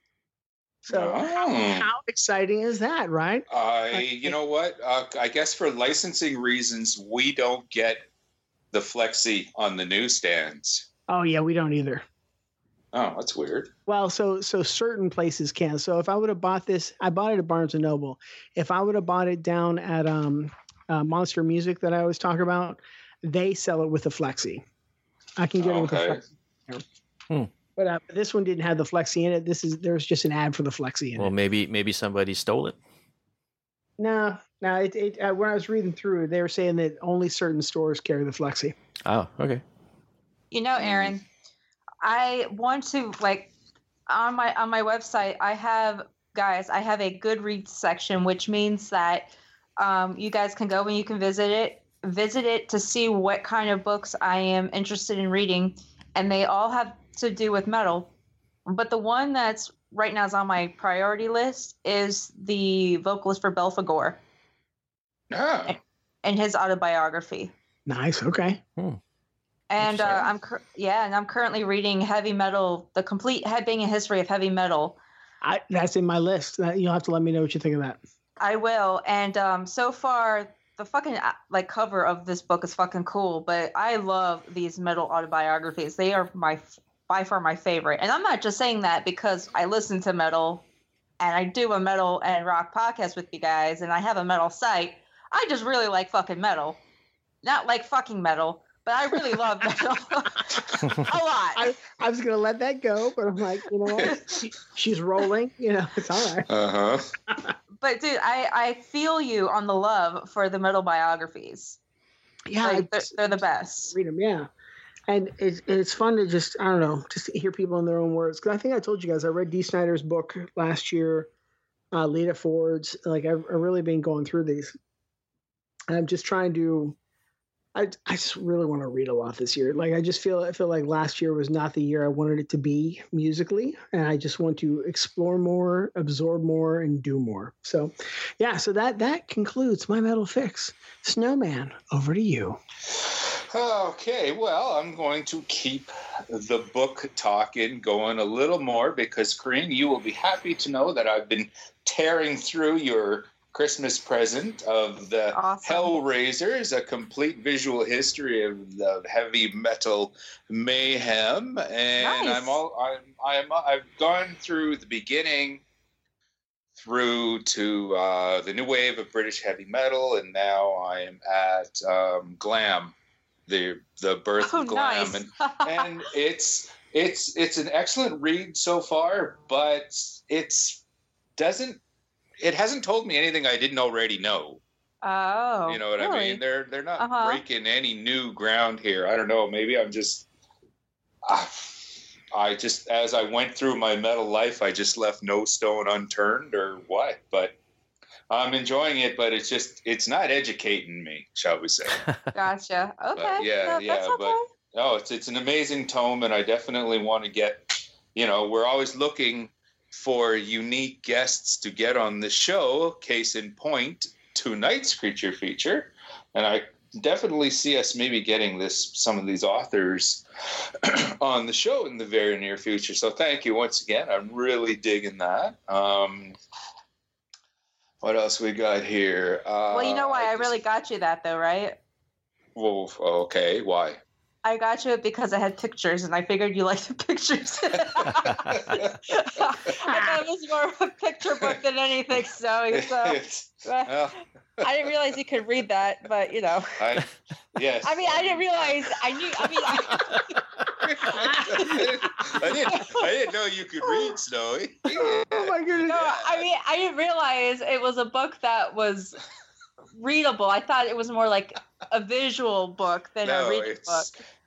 So how exciting is that, right? You know what? I guess for licensing reasons, we don't get the Flexi on the newsstands. Oh yeah, we don't either. Oh, that's weird. Well, so certain places can. So if I would have bought this, I bought it at Barnes & Noble. If I would have bought it down at Monster Music that I always talk about, they sell it with the Flexi. I can get it with the Flexi. But this one didn't have the Flexi in it. There's just an ad for the Flexi in it. Well, maybe somebody stole it. No. When I was reading through, they were saying that only certain stores carry the Flexi. Oh, okay. You know, Aaron, I want to on my website. I have a Goodreads section, which means that you guys can go and you can visit it to see what kind of books I am interested in reading, and they all have to do with metal. But the one that's right now is on my priority list is the vocalist for Belphegor. And his autobiography. Nice. Okay. And I'm currently reading Heavy Metal, the complete headbanging history of heavy metal. That's in my list. You'll have to let me know what you think of that. I will. And so far, the fucking cover of this book is fucking cool. But I love these metal autobiographies. They are by far my favorite. And I'm not just saying that because I listen to metal, and I do a metal and rock podcast with you guys, and I have a metal site. I just really like fucking metal, not like fucking metal. But I really love metal a lot. I was going to let that go, but I'm like, you know what? She's rolling. You know, it's all right. But, dude, I feel you on the love for the metal biographies. Yeah. They're the best. Read them, yeah. And it's fun to just, I don't know, just hear people in their own words. Because I think I told you guys, I read Dee Snider's book last year, Lita Ford's. I've really been going through these. And I'm just trying to... I just really want to read a lot this year. I feel like last year was not the year I wanted it to be musically, and I just want to explore more, absorb more, and do more. So, yeah. So that concludes my metal fix. Snowman, over to you. Okay, well, I'm going to keep the book talking going a little more because, Corinne, you will be happy to know that I've been tearing through your Christmas present of the Hellraisers, a complete visual history of the heavy metal mayhem, and nice. I've gone through the beginning through to the new wave of British heavy metal, and now I am at glam, the birth of glam, nice. and it's It's an excellent read so far, but it hasn't told me anything I didn't already know. Oh, you know what really? I mean? They're not breaking any new ground here. I don't know. Maybe I'm just. I just, as I went through my metal life, I just left no stone unturned or what. But I'm enjoying it, but it's not educating me, shall we say. Gotcha. Okay. But That's okay. But it's an amazing tome, and I definitely want to get, we're always looking for unique guests to get on the show. Case in point, tonight's Creature Feature. And I definitely see us maybe getting some of these authors on the show in the very near future. So thank you once again. I'm really digging that. What else we got here? Well, you know why I really got you that, though, right? Well, okay. Why? I got you it because I had pictures, and I figured you liked the pictures. I thought it was more of a picture book than anything, Snowy. So I didn't realize you could read that, but yes. I mean, I didn't realize. I didn't know you could read, Snowy. Oh my goodness! No, I didn't realize it was a book that was readable. I thought it was more like a visual book than a reading book.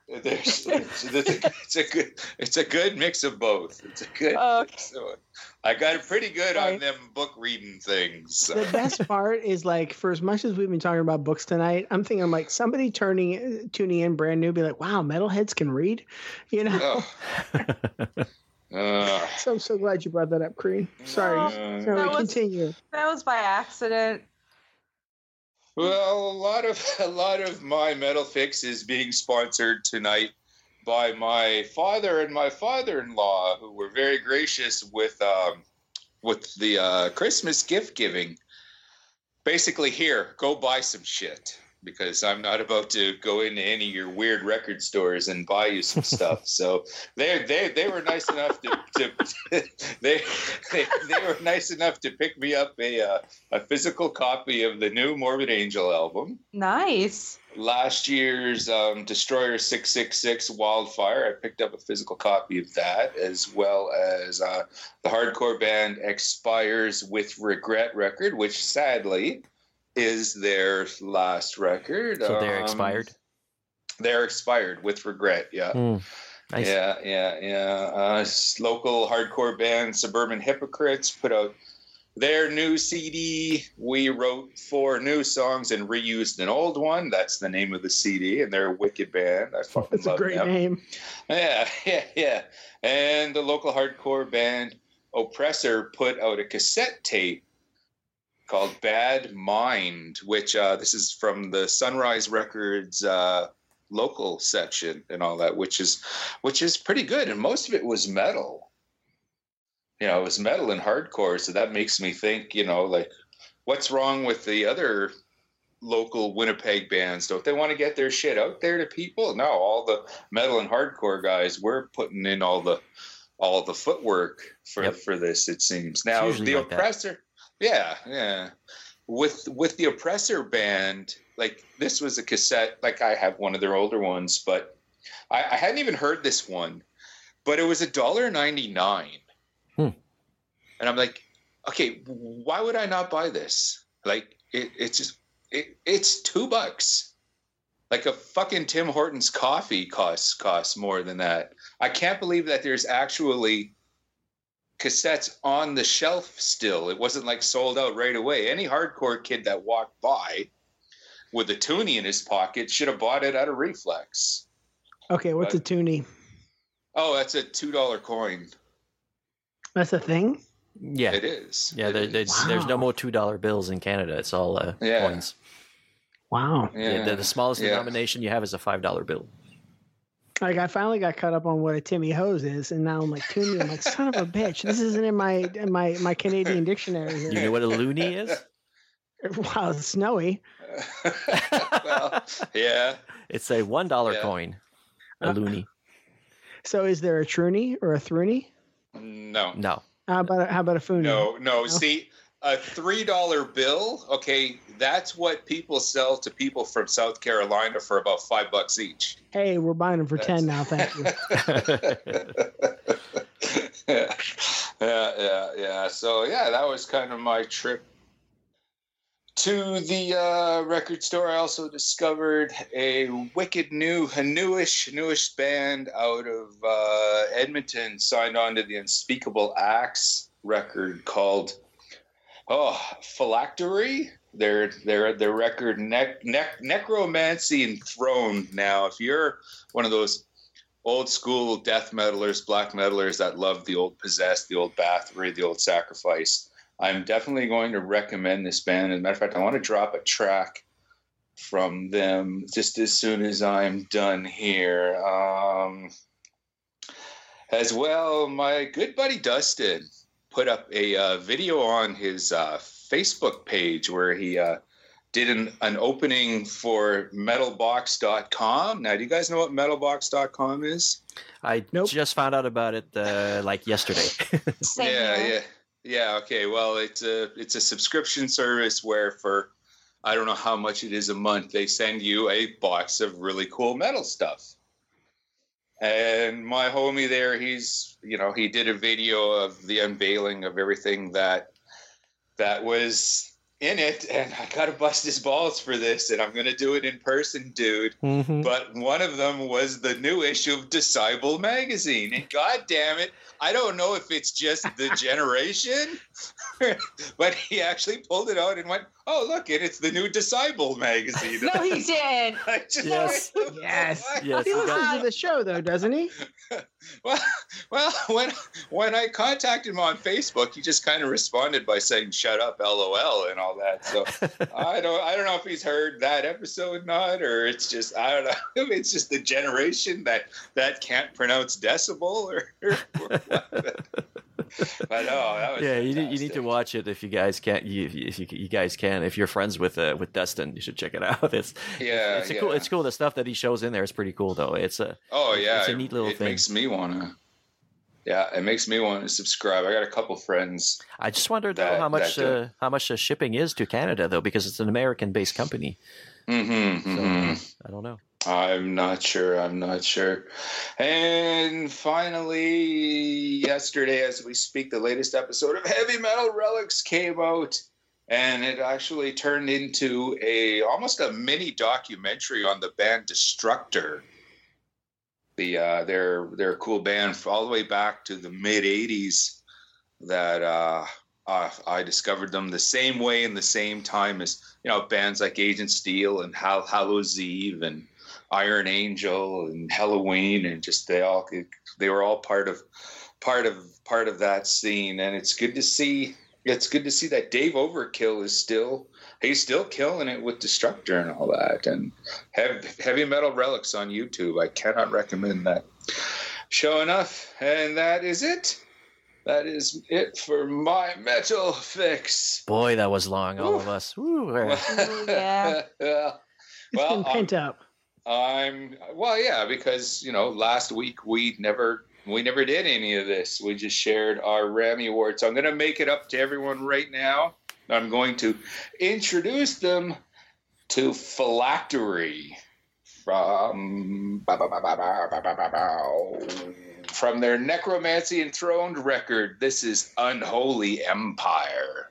It's a good mix of both. It's a good. So I got it pretty good on them book reading things. So. The best part is like, for as much as we've been talking about books tonight, I'm thinking like somebody tuning in brand new, be like, "Wow, metalheads can read," Oh. So I'm so glad you brought that up, Kareen. Sorry. Continue. That was by accident. Well, a lot of my Metal Fix is being sponsored tonight by my father and my father-in-law, who were very gracious with the Christmas gift giving. Basically, here, go buy some shit, because I'm not about to go into any of your weird record stores and buy you some stuff. So they were nice enough to they were nice enough to pick me up a physical copy of the new Morbid Angel album. Nice. Last year's Destroyer 666 Wildfire, I picked up a physical copy of that, as well as the hardcore band Expires with Regret record, which sadly is their last record. So they're expired? They're expired with regret, yeah. Nice. Yeah. Local hardcore band Suburban Hypocrites put out their new CD. We wrote 4 new songs and reused an old one. That's the name of the CD, and they're a wicked band. I fucking That's love a great them. name. Yeah. And the local hardcore band Oppressor put out a cassette tape called Bad Mind, which this is from the Sunrise Records local section and all that, which is pretty good. And most of it was metal. It was metal and hardcore. So that makes me think, like, what's wrong with the other local Winnipeg bands? Don't they want to get their shit out there to people? No, all the metal and hardcore guys, we're putting in all the footwork for this, it seems. Now, the like Oppressor... That. Yeah. With the Oppressor band, like, this was a cassette, like, I have one of their older ones, but I hadn't even heard this one, but it was $1.99. And I'm like, okay, why would I not buy this? Like, it's $2. Like, a fucking Tim Hortons coffee costs more than that. I can't believe that there's actually cassettes on the shelf still. It wasn't like sold out right away. Any hardcore kid that walked by with a toonie in his pocket should have bought it at a Reflex. Okay, what's a toonie? Oh, that's a $2 coin. That's a thing? Yeah. It is. Yeah, there's no more $2 bills in Canada. It's all coins. Wow. Yeah. The smallest denomination you have is a $5 bill. Like, I finally got caught up on what a Timmy Hose is, and now I'm like, toonie. I'm like, son of a bitch. This isn't in my Canadian dictionary here. You know what a loony is? Wow, it's Snowy. Well, yeah. It's a $1 coin. A loony. So is there a troonie or a throonie? No. No. How about a foonie? No. See, a $3 bill. Okay, that's what people sell to people from South Carolina for about $5 each. Hey, we're buying them for 10 now. Thank you. Yeah. So yeah, that was kind of my trip to the record store. I also discovered a newish band out of Edmonton, signed on to the Unspeakable Acts record called Phylactery. Their record Necromancy Enthroned. Now, if you're one of those old school death metalers, black metalers that love the old Possessed, the old Bathory, the old Sacrifice, I'm definitely going to recommend this band. As a matter of fact, I want to drop a track from them just as soon as I'm done here. As well, my good buddy Dustin put up a video on his Facebook page where he did an opening for metalbox.com. Now, do you guys know what metalbox.com is? I just found out about it like yesterday. Yeah. Okay. Well, it's a subscription service where for I don't know how much it is a month, they send you a box of really cool metal stuff. And my homie there, he did a video of the unveiling of everything that was in it, and I gotta bust his balls for this, and I'm gonna do it in person, dude. Mm-hmm. But one of them was the new issue of Disciple magazine, and god damn it, I don't know if it's just the generation, but he actually pulled it out and went, "Oh, look, it's the new Disciple magazine." No, he did. Yes. He listens to the show, though, doesn't he? Well, when I contacted him on Facebook, he just kind of responded by saying "shut up, LOL" and all that. So I don't know if he's heard that episode or not, or it's just I don't know if it's just the generation that can't pronounce decibel or But no, that was you need to watch it if you guys can't. If you guys can, if you're friends with Dustin, you should check it out. It's cool. It's cool. The stuff that he shows in there is pretty cool, though. It's a neat little thing. It makes me want to subscribe. I got a couple friends. I just wondered though how much shipping is to Canada though, because it's an American-based company. Mm-hmm. So, I don't know. I'm not sure. And finally, yesterday, as we speak, the latest episode of Heavy Metal Relics came out, and it actually turned into almost a mini documentary on the band Destructor. They're a cool band all the way back to the mid '80s. That I discovered them the same way in the same time as bands like Agent Steel and Hallows Eve and Iron Angel and Halloween, and just they were all part of that scene. And it's good to see that Dave Overkill is still killing it with Destructor and all that. And Heavy Metal Relics on YouTube, I cannot recommend that show enough. And that is it. That is it for my metal fix. Boy, that was long. All of us. Woo. Yeah. It's been pent up. Because last week we never did any of this. We just shared our Rammy Awards. So I'm going to make it up to everyone right now. I'm going to introduce them to Phylactery from their Necromancy Enthroned record. This is Unholy Empire.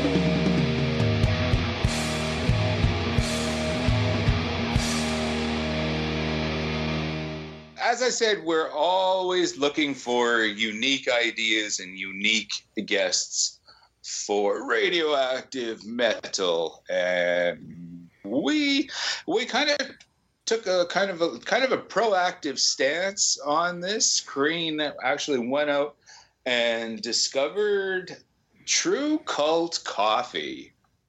As I said, we're always looking for unique ideas and unique guests for Radioactive Metal, and we kind of took a kind of a proactive stance on this. Kareen actually went out and discovered True Cult Coffee,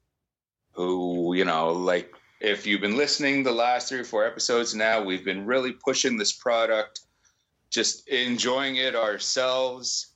who, you know, like, if you've been listening the last 3 or 4 episodes now, we've been really pushing this product, just enjoying it ourselves.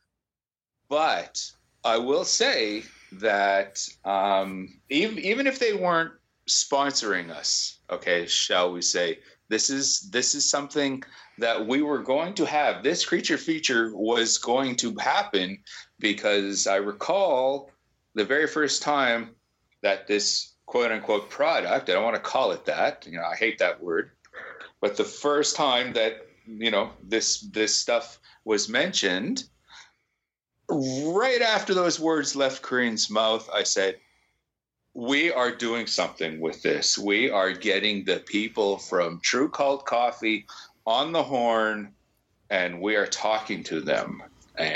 But I will say that even if they weren't sponsoring us, okay, shall we say, this is something that we were going to have. This creature feature was going to happen because I recall the very first time that this quote-unquote product, I don't want to call it that, you know, I hate that word, but the first time that, you know, this stuff was mentioned, right after those words left Kareen's mouth, I said, we are doing something with this. We are getting the people from True Cult Coffee on the horn, and we are talking to them.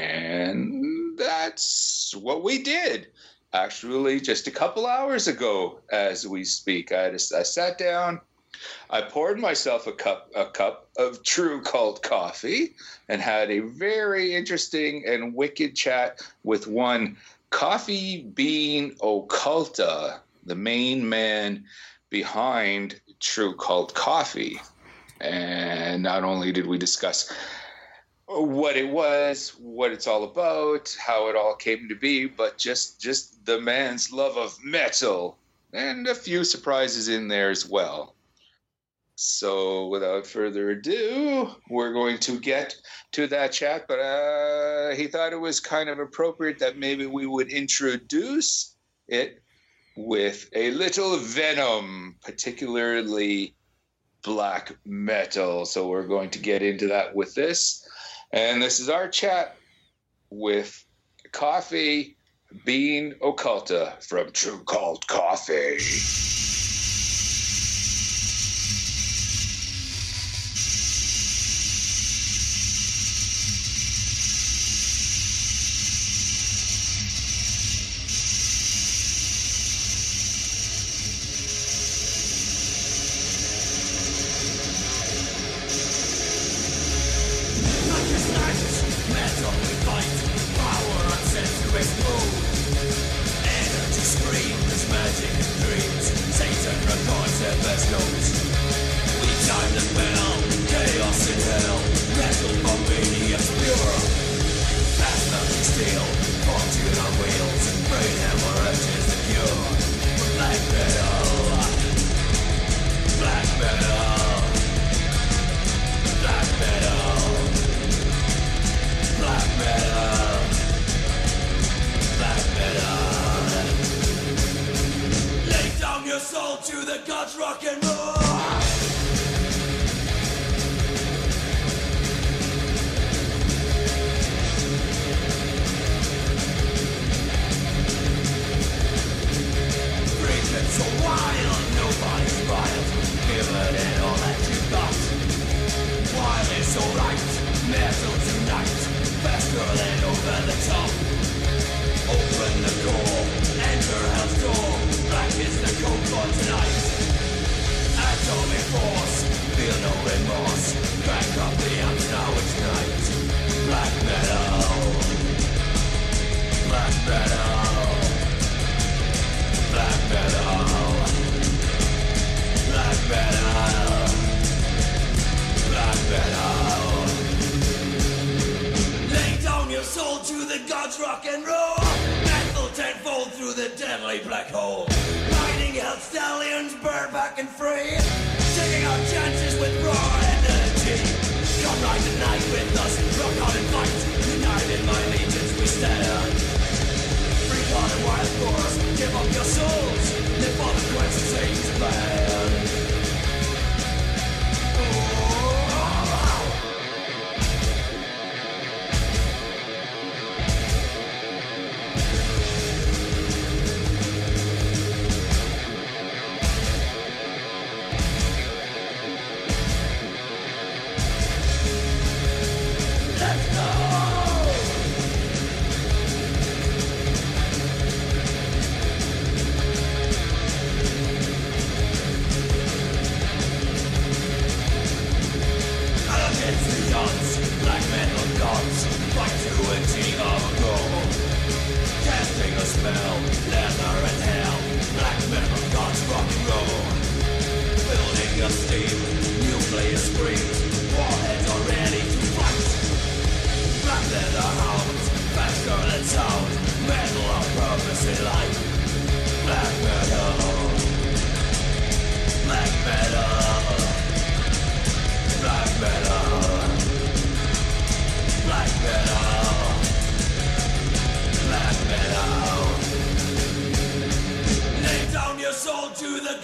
And that's what we did. Actually, just a couple hours ago, as we speak, I sat down, I poured myself a cup of True Cult Coffee, and had a very interesting and wicked chat with one Coffee Bean Occulta, the main man behind True Cult Coffee. And not only did we discuss what it was, what it's all about, how it all came to be, but just the man's love of metal, and a few surprises in there as well. So without further ado, we're going to get to that chat, but he thought it was kind of appropriate that maybe we would introduce it with a little Venom, particularly black metal. So we're going to get into that with this. And this is our chat with Coffee Bean Occulta from True Cult Coffee.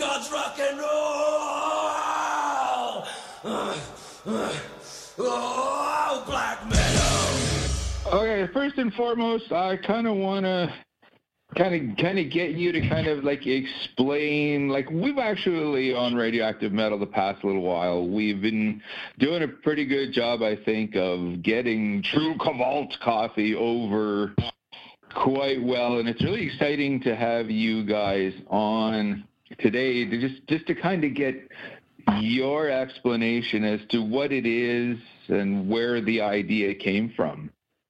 God's rock and roll. Oh, black metal. Okay, first and foremost, I kind of want to kind of get you to kind of like explain, like we've actually on Radioactive Metal the past little while, we've been doing a pretty good job, I think, of getting True Cobalt coffee over quite well, and it's really exciting to have you guys on today to just to kind of get your explanation as to what it is and where the idea came from.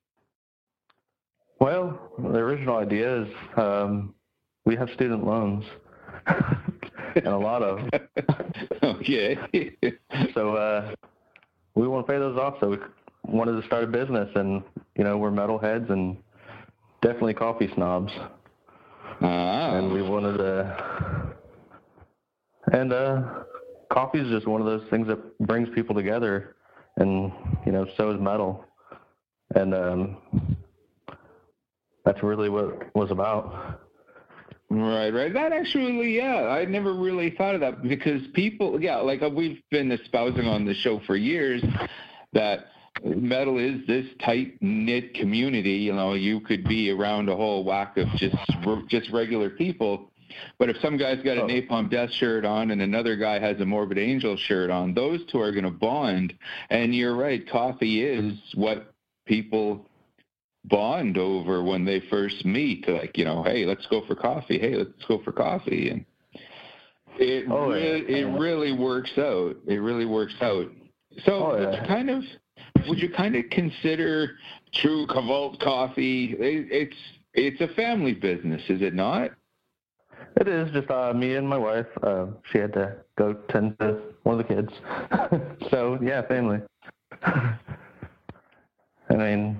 Well, the original idea is we have student loans, and a lot of them. Okay. So we want to pay those off, so we wanted to start a business, and, you know, we're metalheads and definitely coffee snobs. And we wanted to... And coffee is just one of those things that brings people together, and, you know, so is metal. And... that's really what it was about. Right. That actually, yeah, I never really thought of that because people, yeah, like we've been espousing on the show for years that metal is this tight-knit community. You know, you could be around a whole whack of just regular people, but if some guy's got a Napalm Death shirt on and another guy has a Morbid Angel shirt on, those two are going to bond. And you're right, coffee is what people bond over when they first meet, like, you know, hey, let's go for coffee. Hey, let's go for coffee. And it really works out. It really works out. So would you kind of consider True Cobalt Coffee, it's a family business, is it not? It is just me and my wife. She had to go tend to one of the kids. So, yeah, family. I mean...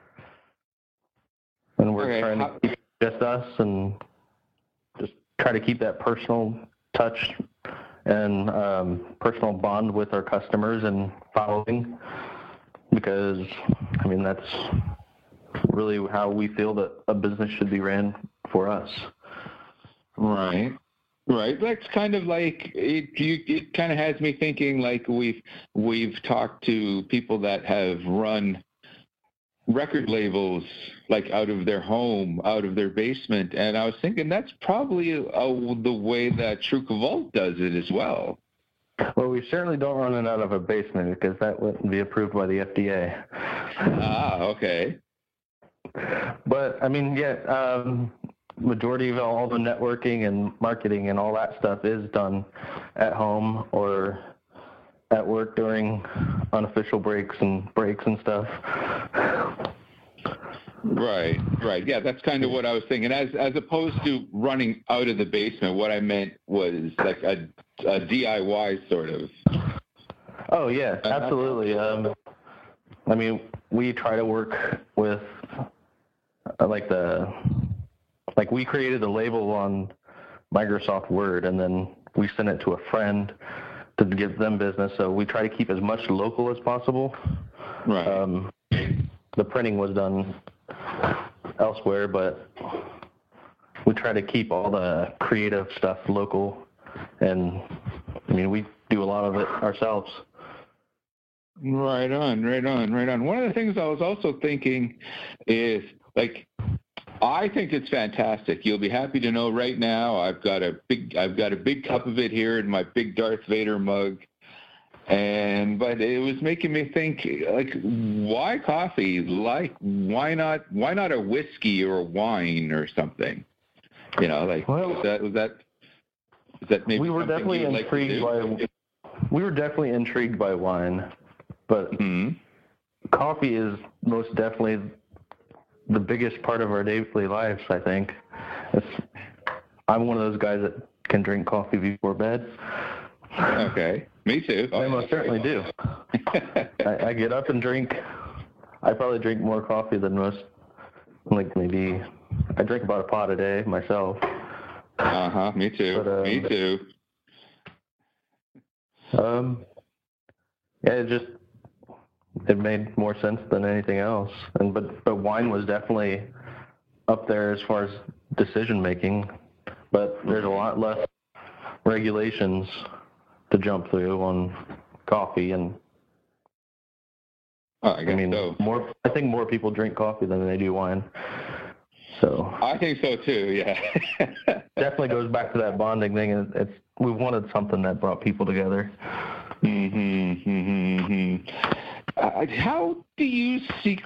And we're trying to keep just us and just try to keep that personal touch and personal bond with our customers and following, because, I mean, that's really how we feel that a business should be ran for us. Right. That's kind of like, it kind of has me thinking like we've talked to people that have run record labels like out of their home, out of their basement, and I was thinking that's probably the way that True Cobalt does it as well. Well, we certainly don't run it out of a basement because that wouldn't be approved by the FDA. Okay. But I mean, yeah, majority of all the networking and marketing and all that stuff is done at home or at work during unofficial breaks and stuff. Right. Yeah, that's kind of what I was thinking. As opposed to running out of the basement, what I meant was like a DIY sort of. Oh, yeah, absolutely. I mean, we try to work with we created a label on Microsoft Word, and then we sent it to a friend to give them business. So we try to keep as much local as possible. Right. The printing was done elsewhere, but we try to keep all the creative stuff local. And I mean, we do a lot of it ourselves. Right on. One of the things I was also thinking is, like, I think it's fantastic. You'll be happy to know right now I've got a big cup of it here in my big Darth Vader mug. But it was making me think, like, why coffee? Like, why not a whiskey or a wine or something? You know, like, was that maybe we were definitely intrigued we were definitely intrigued by wine, but coffee is most definitely the biggest part of our daily lives, I think. I'm one of those guys that can drink coffee before bed. Okay, me too. I most certainly do. I get up and drink. I probably drink more coffee than most. Like, maybe I drink about a pot a day myself. Me too. But, me too. Yeah, it made more sense than anything else. But wine was definitely up there as far as decision making. But there's a lot less regulations to jump through on coffee, and I mean, so. I think more people drink coffee than they do wine. So I think so too. Yeah, definitely goes back to that bonding thing. And we wanted something that brought people together. How do you see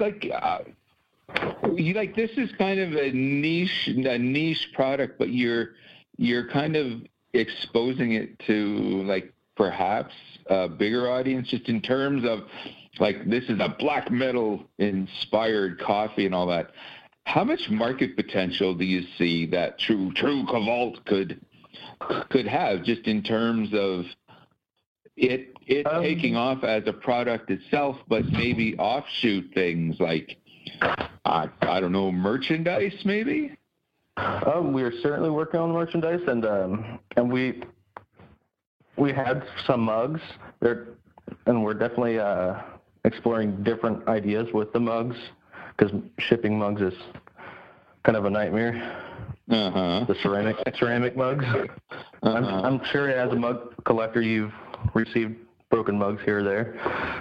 this is kind of a niche product, but you're kind of exposing it to like perhaps a bigger audience, just in terms of like this is a black metal inspired coffee and all that. How much market potential do you see that True Cavalt could have, just in terms of it taking off as a product itself, but maybe offshoot things like I don't know, merchandise maybe? We're certainly working on merchandise, and we had some mugs there, and we're definitely exploring different ideas with the mugs, because shipping mugs is kind of a nightmare. The ceramic mugs. I'm sure as a mug collector you've received broken mugs here or there.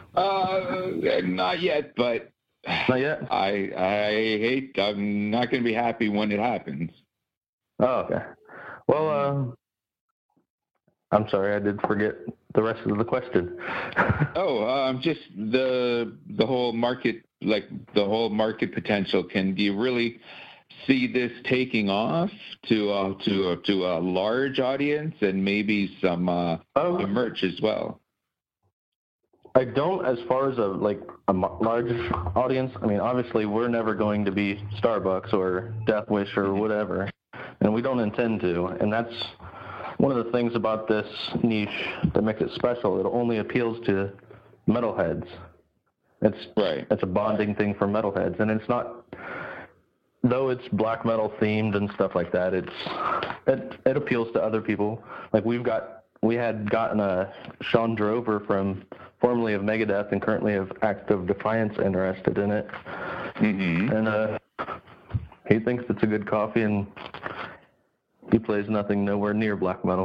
Not yet, but not yet. I'm not going to be happy when it happens. Oh, okay. Well, I'm sorry, I did forget the rest of the question. Just the whole market, like the whole market potential. Do you really see this taking off to a large audience, and maybe some merch as well? I don't, as far as a large audience. I mean, obviously, we're never going to be Starbucks or Death Wish or whatever, and we don't intend to. And that's one of the things about this niche that makes it special. It only appeals to metalheads. It's a bonding thing for metalheads, and it's not. Though it's black metal themed and stuff like that, it appeals to other people. Like we had gotten a Sean Drover formerly of Megadeth and currently of Act of Defiance interested in it. And he thinks it's a good coffee, and he plays nothing nowhere near black metal.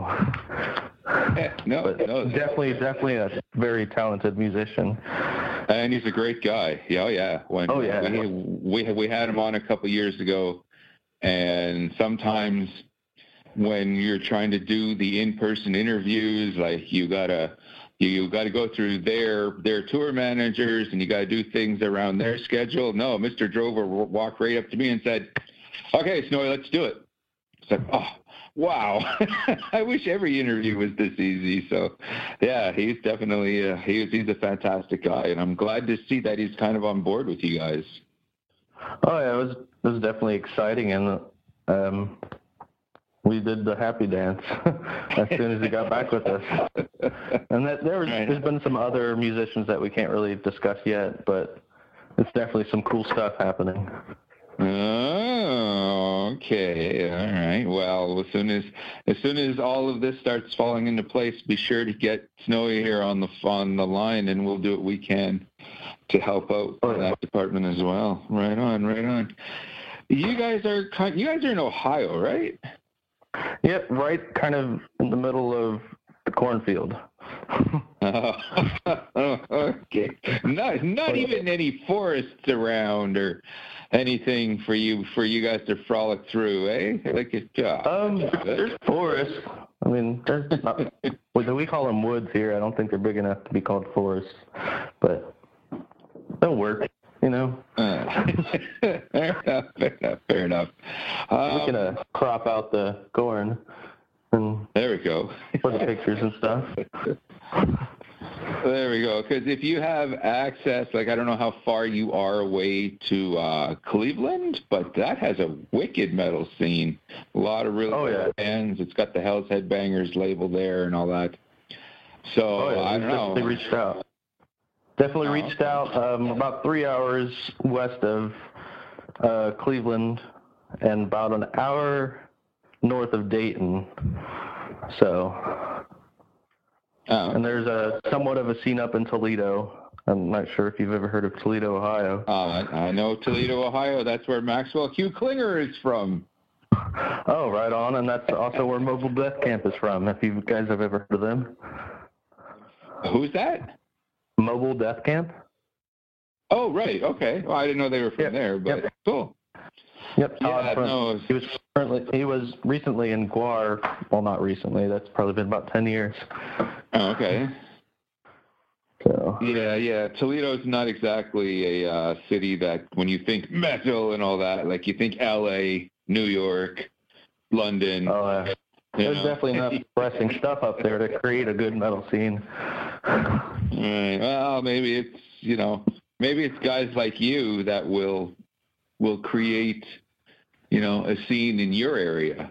Definitely a very talented musician. And he's a great guy. We had him on a couple years ago, and sometimes when you're trying to do the in-person interviews, like you gotta go through their tour managers, and you gotta do things around their schedule. No, Mr. Drover walked right up to me and said, "Okay, Snowy, let's do it." It's like, oh, wow. I wish every interview was this easy. So, yeah, he's definitely he's a fantastic guy, and I'm glad to see that he's kind of on board with you guys. Oh yeah, it was definitely exciting, and we did the happy dance as soon as he got back with us. And there's been some other musicians that we can't really discuss yet, but it's definitely some cool stuff happening. Oh, okay. All right. Well, as soon as all of this starts falling into place, be sure to get Snowy here on the line, and we'll do what we can to help out that department as well. Right on. You guys are in Ohio, right? Yep, right, kind of in the middle of the cornfield. Okay. Not even any forests around or anything for you guys to frolic through, eh? Like a job. There's forests. I mean, there's not. We call them woods here. I don't think they're big enough to be called forests, but they'll work. You know. Fair enough. We can crop out the corn. And there we go. For the pictures and stuff. There we go. Because if you have access, like I don't know how far you are away to Cleveland, but that has a wicked metal scene. A lot of really good bands. It's got the Hell's Headbangers label there and all that. So I don't know. Definitely reached out. About 3 hours west of Cleveland and about an hour north of Dayton. So, and there's somewhat of a scene up in Toledo. I'm not sure if you've ever heard of Toledo, Ohio. I know Toledo, Ohio. That's where Maxwell Q. Klinger is from. Oh, right on. And that's also where Mobile Death Camp is from, if you guys have ever heard of them. Who's that? Mobile Death Camp. Oh, right. Okay. Well, I didn't know they were from there, but cool. Yep. Yeah, no. He was recently in Guar. Well, not recently. That's probably been about 10 years. Oh, okay. So. Yeah. Toledo's not exactly a city that when you think metal and all that, like you think L.A., New York, London. Oh, there's definitely enough pressing stuff up there to create a good metal scene. Right. Well, maybe it's guys like you that will create, a scene in your area.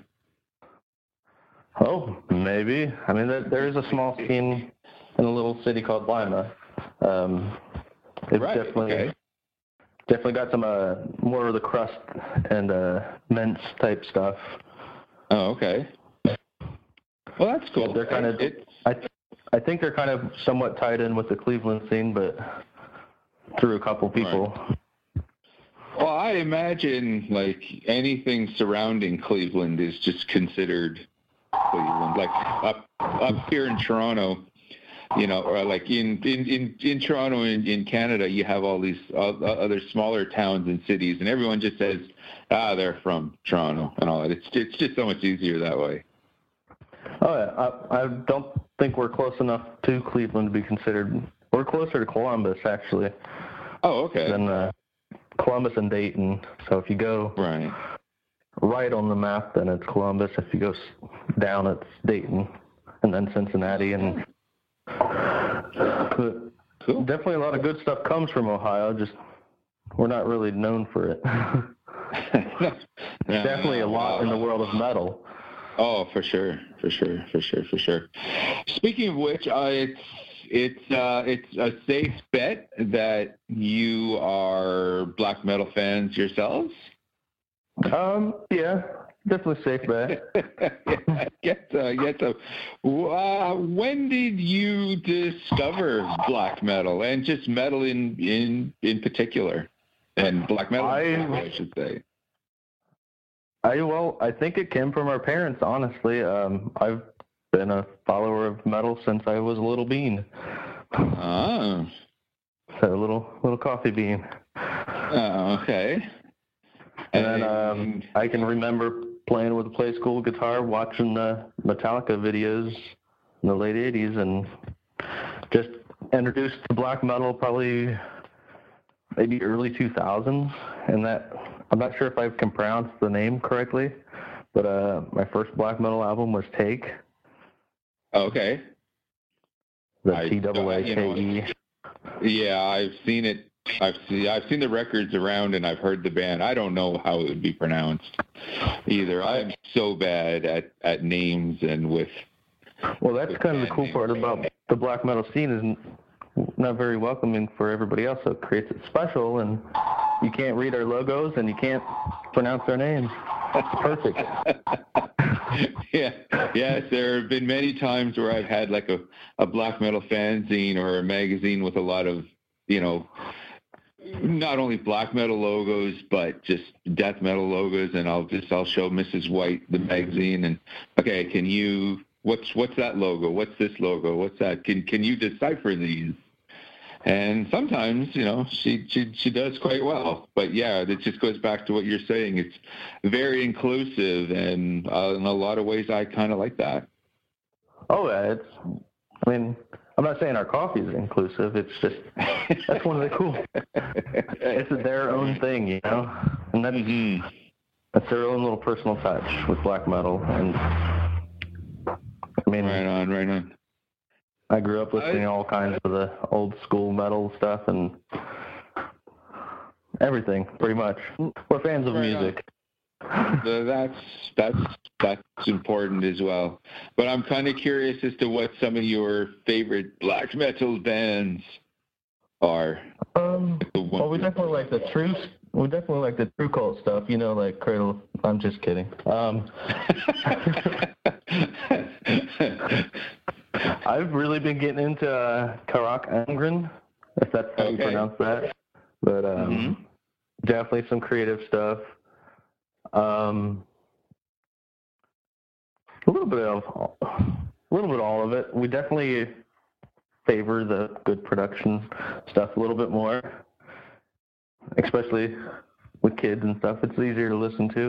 Oh, maybe. I mean, there is a small scene in a little city called Lima. It's definitely got some more of the crust and mince type stuff. Oh, okay. Well, that's cool. They're kind of. I think they're kind of somewhat tied in with the Cleveland scene, but through a couple people. Right. Well, I imagine like anything surrounding Cleveland is just considered Cleveland. Like up here in Toronto, or like in Toronto in Canada, you have all these other smaller towns and cities, and everyone just says, they're from Toronto and all that. It's just so much easier that way. Oh, yeah. I don't think we're close enough to Cleveland to be considered. We're closer to Columbus, actually. Oh, okay. Than Columbus and Dayton. So if you go right on the map, then it's Columbus. If you go down, it's Dayton, and then Cincinnati. And cool. Definitely a lot of good stuff comes from Ohio. Just we're not really known for it. Definitely a lot in the world of metal. Oh, for sure. Speaking of which, it's a safe bet that you are black metal fans yourselves. Yeah, definitely safe bet. When did you discover black metal and just metal in particular, and black metal, I should say? I think it came from our parents, honestly. I've been a follower of metal since I was a little bean. Oh. So a little coffee bean. Oh, okay. And then I can remember playing with a Play School guitar, watching the Metallica videos in the late 80s, and just introduced to black metal probably maybe early 2000s. And that, I'm not sure if I can pronounce the name correctly, but my first black metal album was Take. Okay. The TAAKE. Yeah, I've seen it. I've seen the records around, and I've heard the band. I don't know how it would be pronounced either. I'm so bad at names and with. Well, that's kind of the cool part about the black metal scene is not very welcoming for everybody else, so it creates it special, and you can't read our logos, and you can't pronounce our names. That's perfect. Yes, there have been many times where I've had like a black metal fanzine or a magazine with a lot of, not only black metal logos, but just death metal logos, and I'll show Mrs. White the magazine, and okay, what's that logo? What's this logo? What's that? Can you decipher these? And sometimes, she does quite well. But yeah, it just goes back to what you're saying. It's very inclusive, and in a lot of ways, I kind of like that. Oh, yeah. I'm not saying our coffee is inclusive. It's just, that's one of the cool. It's their own thing, and that's their own little personal touch with black metal. And right on. I grew up listening to all kinds of the old school metal stuff and everything, pretty much. We're fans of music. That's important as well. But I'm kind of curious as to what some of your favorite black metal bands are. Well, we definitely like the True Cult stuff, like Cradle. I'm just kidding. I've really been getting into Karak Angren, if that's how you pronounce that. But definitely some creative stuff. A little bit of all of it. We definitely favor the good production stuff a little bit more, especially with kids and stuff. It's easier to listen to.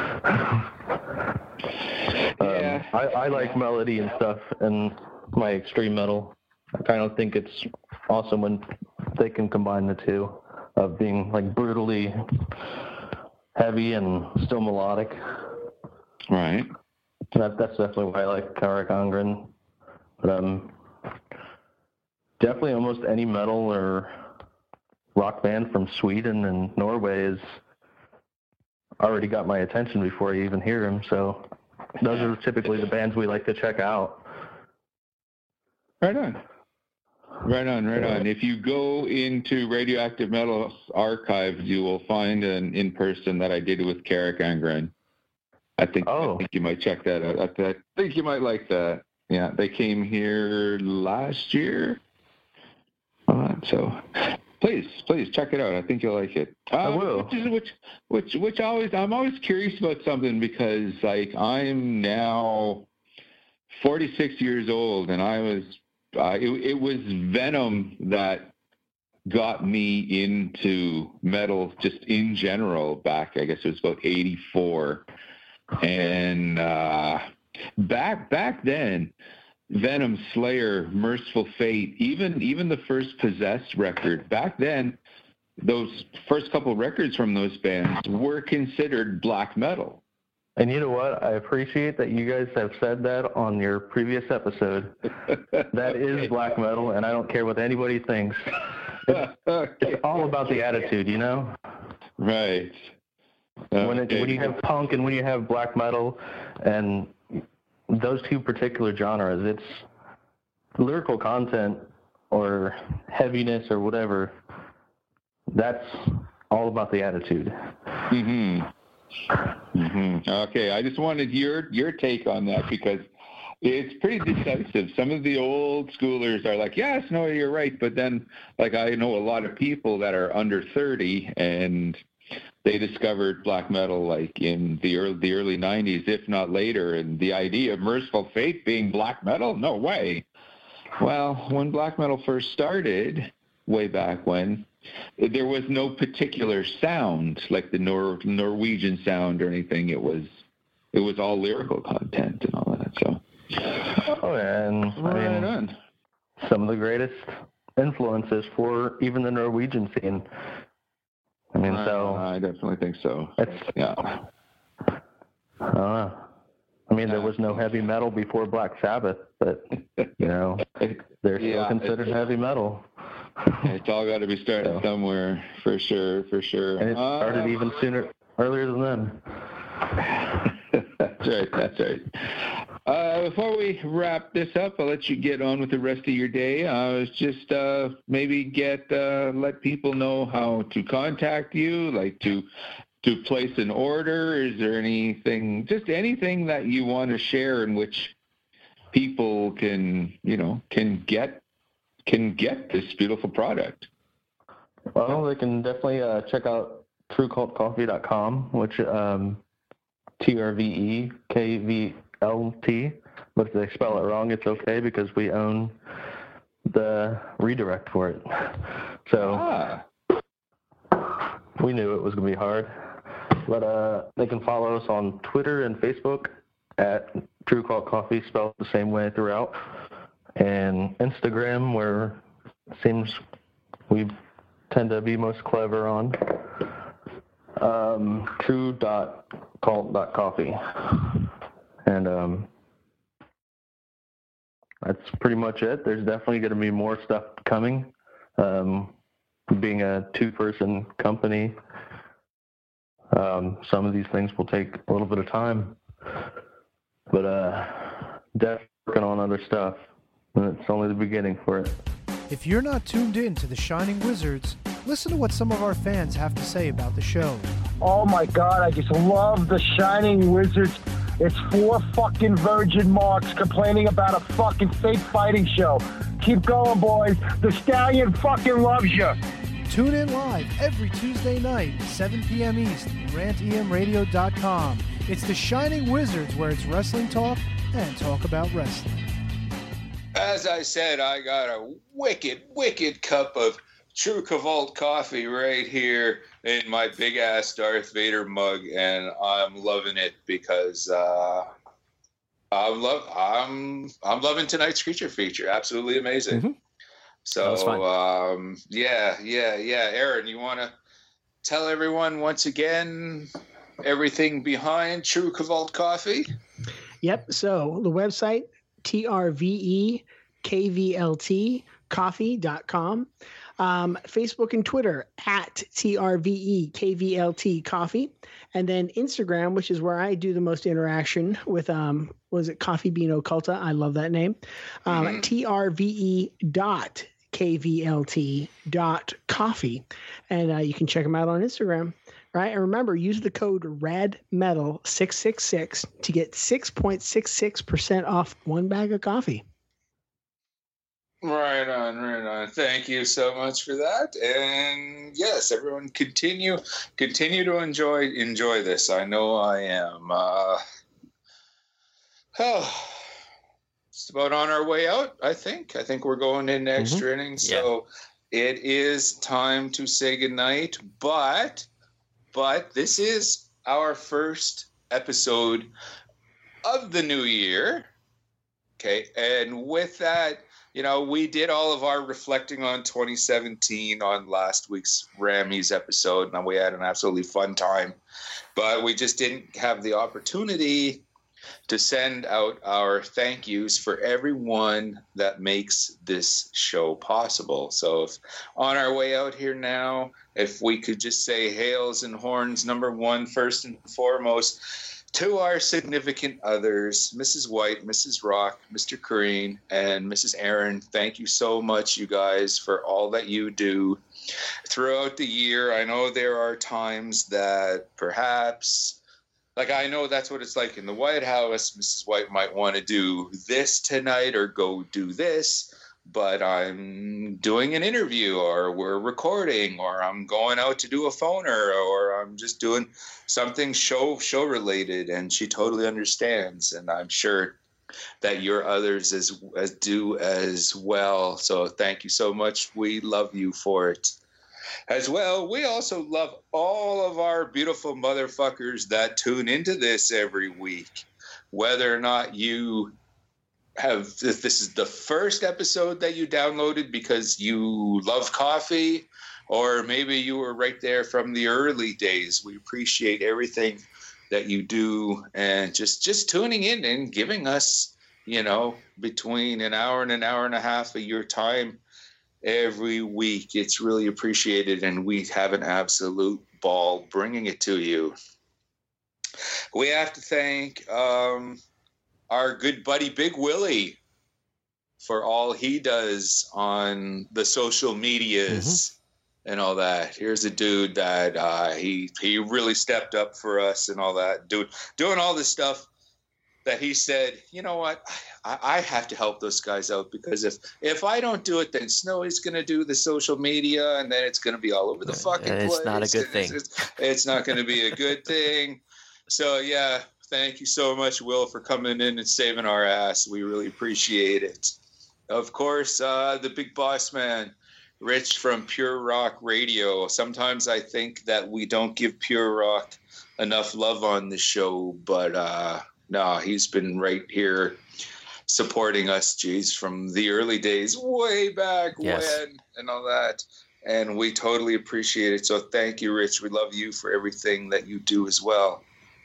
I like melody and stuff and my extreme metal. I kind of think it's awesome when they can combine the two of being like brutally heavy and still melodic. Right. That's definitely why I like Karak Angren. But definitely almost any metal or rock band from Sweden and Norway has already got my attention before I even hear them. So those are typically the bands we like to check out. Right on. If you go into Radioactive Metal's archives, you will find an in-person that I did with Karak Angren. I think you might check that out. I think you might like that. Yeah, they came here last year. So please check it out. I think you'll like it. I will. I'm always curious about something because like I'm now 46 years old, and I was it was Venom that got me into metal just in general back, I guess it was about 84. And back then, Venom, Slayer, Merciful Fate, even the first Possessed record, back then, those first couple records from those bands were considered black metal. And you know what? I appreciate that you guys have said that on your previous episode. That is black metal, and I don't care what anybody thinks. It's all about the attitude, you know? Right. When you have punk and when you have black metal and those two particular genres, it's lyrical content or heaviness or whatever. That's all about the attitude. Okay, I just wanted your take on that because it's pretty decisive. Some of the old schoolers are like, yes, no, you're right. But then, like, I know a lot of people that are under 30 and they discovered black metal like in the early 90s, if not later. And the idea of Merciful Fate being black metal, no way. Well, when black metal first started, way back when, there was no particular sound like the Norwegian sound or anything. It was all lyrical content and all that. So, and I mean, some of the greatest influences for even the Norwegian scene. I mean, I definitely think so. Yeah. I don't know. I mean, there was no heavy metal before Black Sabbath, but you know, they're still considered heavy metal. It's all got to be started somewhere, for sure. And it started even earlier than them. That's right. Before we wrap this up, I'll let you get on with the rest of your day. I was just maybe let people know how to contact you, like to place an order. Is there anything that you want to share in which people can get this beautiful product? Well, they can definitely check out TrueCultCoffee.com, which TRVEKVLT. But if they spell it wrong, it's okay because we own the redirect for it. So we knew it was going to be hard. But they can follow us on Twitter and Facebook at True Cult Coffee, spelled the same way throughout. And Instagram, where it seems we tend to be most clever on. True.cult.coffee. And that's pretty much it. There's definitely going to be more stuff coming. Being a two-person company, some of these things will take a little bit of time. But definitely working on other stuff. And it's only the beginning for it. If you're not tuned in to The Shining Wizards, listen to what some of our fans have to say about the show. Oh my God, I just love The Shining Wizards. It's 4 fucking virgin marks complaining about a fucking fake fighting show. Keep going, boys. The Stallion fucking loves you. Tune in live every Tuesday night, 7 p.m. East, rantemradio.com. It's the Shining Wizards, where it's wrestling talk and talk about wrestling. As I said, I got a wicked cup of True Cavalt coffee right here in my big ass Darth Vader mug, and I'm loving it because I'm loving tonight's creature feature. Absolutely amazing. Mm-hmm. So yeah. Aaron, you want to tell everyone once again everything behind True Cavalt coffee? Yep. So the website, trvekvltcoffee.com. Facebook and Twitter at TRVEKVLT Coffee. And then Instagram, which is where I do the most interaction with, was it Coffee Bean Occulta? I love that name. TRVE.KVLT.coffee. And you can check them out on Instagram. Right. And remember, use the code RADMetal666 to get 6.66% off one bag of coffee. Right on. Thank you so much for that. And yes, everyone continue to enjoy this. I know I am. It's about on our way out, I think. I think we're going in extra innings. So it is time to say goodnight. But this is our first episode of the new year. Okay. And with that, we did all of our reflecting on 2017 on last week's Rammies episode, and we had an absolutely fun time. But we just didn't have the opportunity to send out our thank yous for everyone that makes this show possible. So if on our way out here now, if we could just say hails and horns, number one, first and foremost, to our significant others, Mrs. White, Mrs. Rock, Mr. Kareen, and Mrs. Aaron, thank you so much, you guys, for all that you do throughout the year. I know there are times that perhaps, like I know that's what it's like in the White House. Mrs. White might want to do this tonight or go do this, but I'm doing an interview, or we're recording, or I'm going out to do a phoner, or I'm just doing something show related, and she totally understands, and I'm sure that your others as do as well. So thank you so much. We love you for it as well. We also love all of our beautiful motherfuckers that tune into this every week, whether or not you have, if this is the first episode that you downloaded because you love coffee, or maybe you were right there from the early days. We appreciate everything that you do, and just tuning in and giving us, between an hour and a half of your time every week. It's really appreciated, and we have an absolute ball bringing it to you. We have to thank our good buddy Big Willie for all he does on the social medias and all that. Here's a dude that he really stepped up for us and all that, doing all this stuff that he said, you know what, I have to help those guys out, because if I don't do it, then Snowy's going to do the social media, and then it's going to be all over the fucking place. It's not a good thing. It's not going to be a good thing. So yeah, thank you so much, Will, for coming in and saving our ass. We really appreciate it. Of course, the big boss man, Rich from Pure Rock Radio. Sometimes I think that we don't give Pure Rock enough love on the show, but no, he's been right here supporting us, from the early days, way back when, and all that. And we totally appreciate it. So thank you, Rich. We love you for everything that you do as well.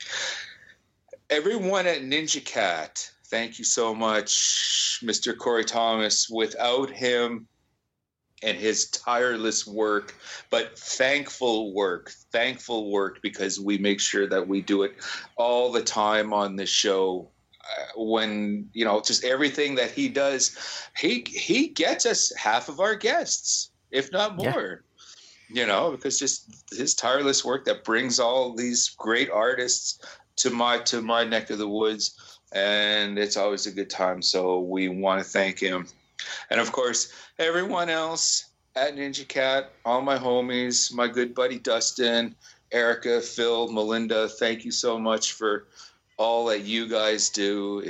Everyone at Ninja Cat, thank you so much, Mr. Corey Thomas. Without him and his tireless work, but thankful work, because we make sure that we do it all the time on the show. When, just everything that he does, he gets us half of our guests, if not more, because just his tireless work that brings all these great artists to my neck of the woods, and it's always a good time. So we want to thank him. And of course, everyone else at Ninja Cat, all my homies, my good buddy Dustin, Erica, Phil, Melinda, thank you so much for all that you guys do.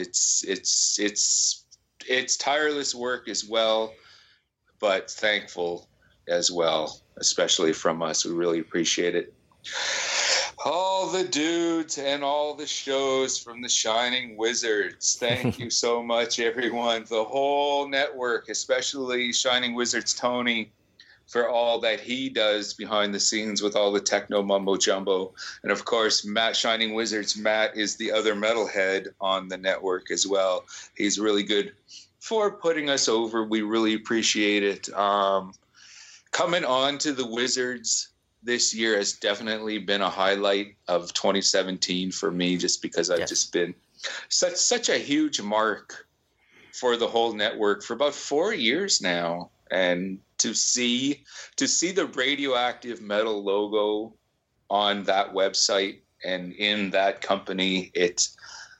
It's tireless work as well, but thankful as well, especially from us. We really appreciate it. All the dudes and all the shows from the Shining Wizards. Thank you so much, everyone. The whole network, especially Shining Wizards Tony, for all that he does behind the scenes with all the techno mumbo jumbo. And of course, Matt, Shining Wizards, Matt is the other metalhead on the network as well. He's really good for putting us over. We really appreciate it. Coming on to the Wizards this year has definitely been a highlight of 2017 for me, just because I've just been such a huge mark for the whole network for about 4 years now. And to see the Radioactive Metal logo on that website and in that company, it's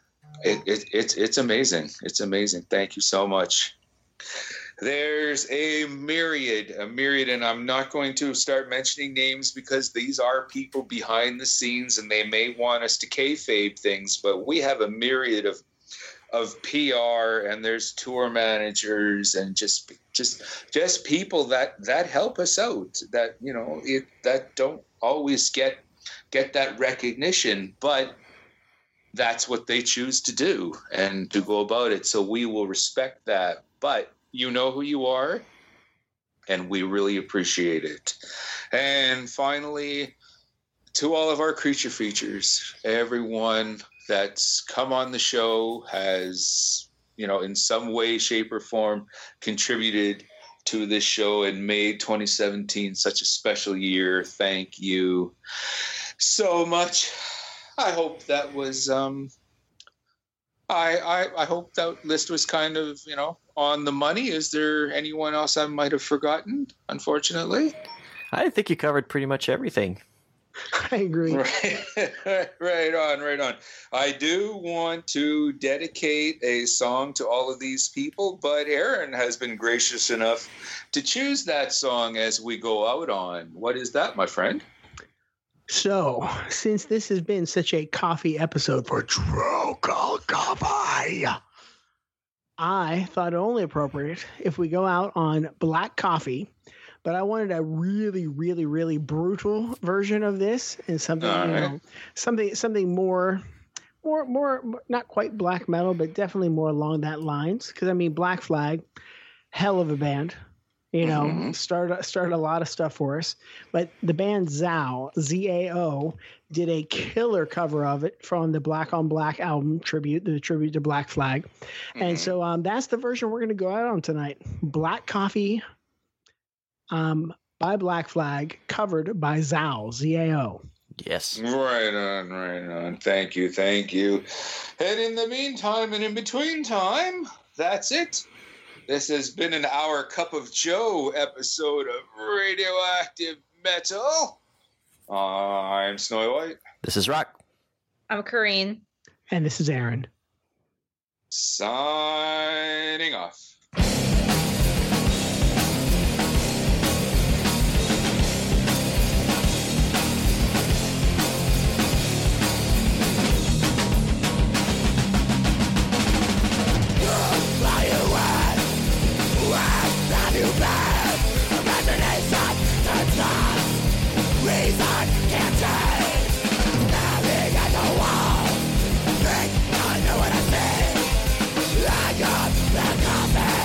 amazing. It's amazing. Thank you so much. There's a myriad, and I'm not going to start mentioning names because these are people behind the scenes and they may want us to kayfabe things, but we have a myriad of PR, and there's tour managers and just people that help us out, that, you know, that don't always get that recognition, but that's what they choose to do and to go about it. So we will respect that, but you know who you are, and we really appreciate it. And finally, to all of our creature features, everyone that's come on the show has, you know, in some way, shape, or form contributed to this show and made 2017 such a special year. Thank you so much. I hope that was I hope that list was kind of, you know, on the money. Is there anyone else I might have forgotten, unfortunately? I think you covered pretty much everything. I agree. Right on. I do want to dedicate a song to all of these people, but Aaron has been gracious enough to choose that song as we go out on. What is that, my friend? So, since this has been such a coffee episode for True Cold Coffee, I thought it only appropriate if we go out on black coffee, but I wanted a really, really, really brutal version of this, and something, something more, not quite black metal, but definitely more along that lines. Because I mean, Black Flag, hell of a band. You know, started a lot of stuff for us. But the band Zao, Z-A-O, did a killer cover of it from the Black on Black album tribute to Black Flag. And so that's the version we're going to go out on tonight. Black Coffee by Black Flag, covered by Zao, Z-A-O. Yes. Right on. Thank you. And in the meantime and in between time, that's it. This has been an Our Cup of Joe episode of Radioactive Metal. I'm Snowy White. This is Rock. I'm Corrine. And this is Aaron. Signing off. Reason can't change. Standing at the wall, think I know what I see. I got the coffee.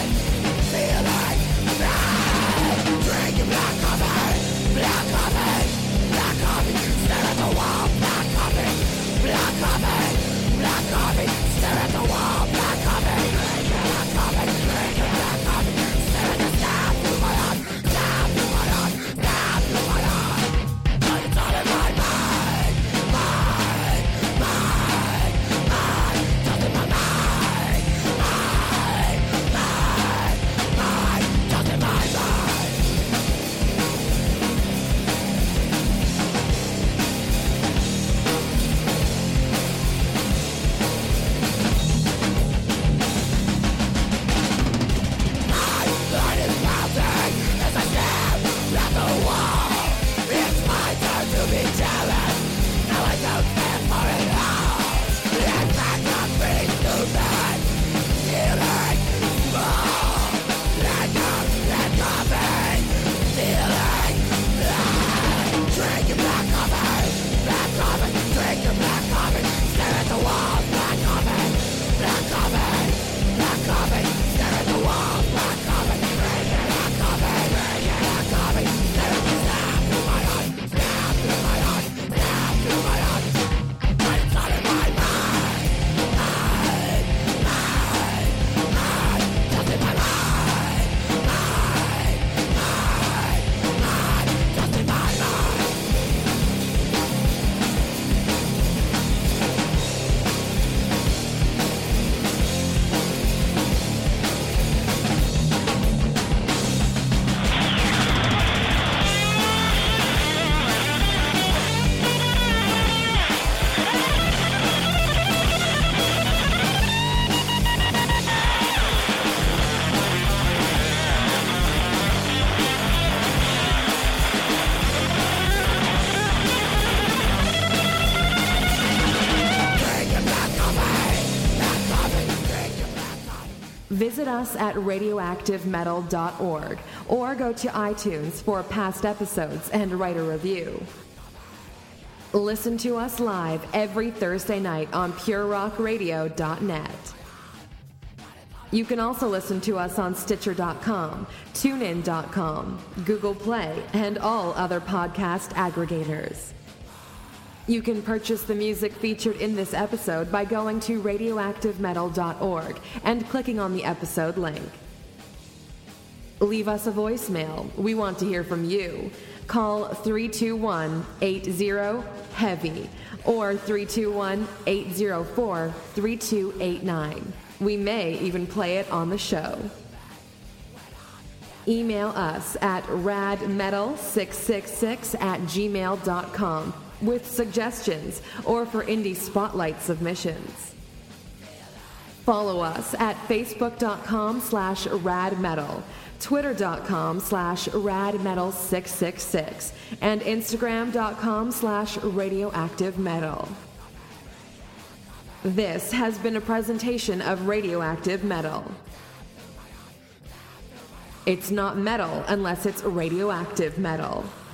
Visit us at radioactivemetal.org or go to iTunes for past episodes and write a review. Listen to us live every Thursday night on purerockradio.net. You can also listen to us on Stitcher.com, TuneIn.com, Google Play, and all other podcast aggregators. You can purchase the music featured in this episode by going to radioactivemetal.org and clicking on the episode link. Leave us a voicemail. We want to hear from you. Call 321-80-HEAVY or 321-804-3289. We may even play it on the show. Email us at radmetal666@gmail.com with suggestions or for indie spotlight submissions. Follow us at facebook.com/radmetal, twitter.com/radmetal666, and instagram.com/radioactivemetal. This has been a presentation of Radioactive Metal. It's not metal unless it's radioactive metal.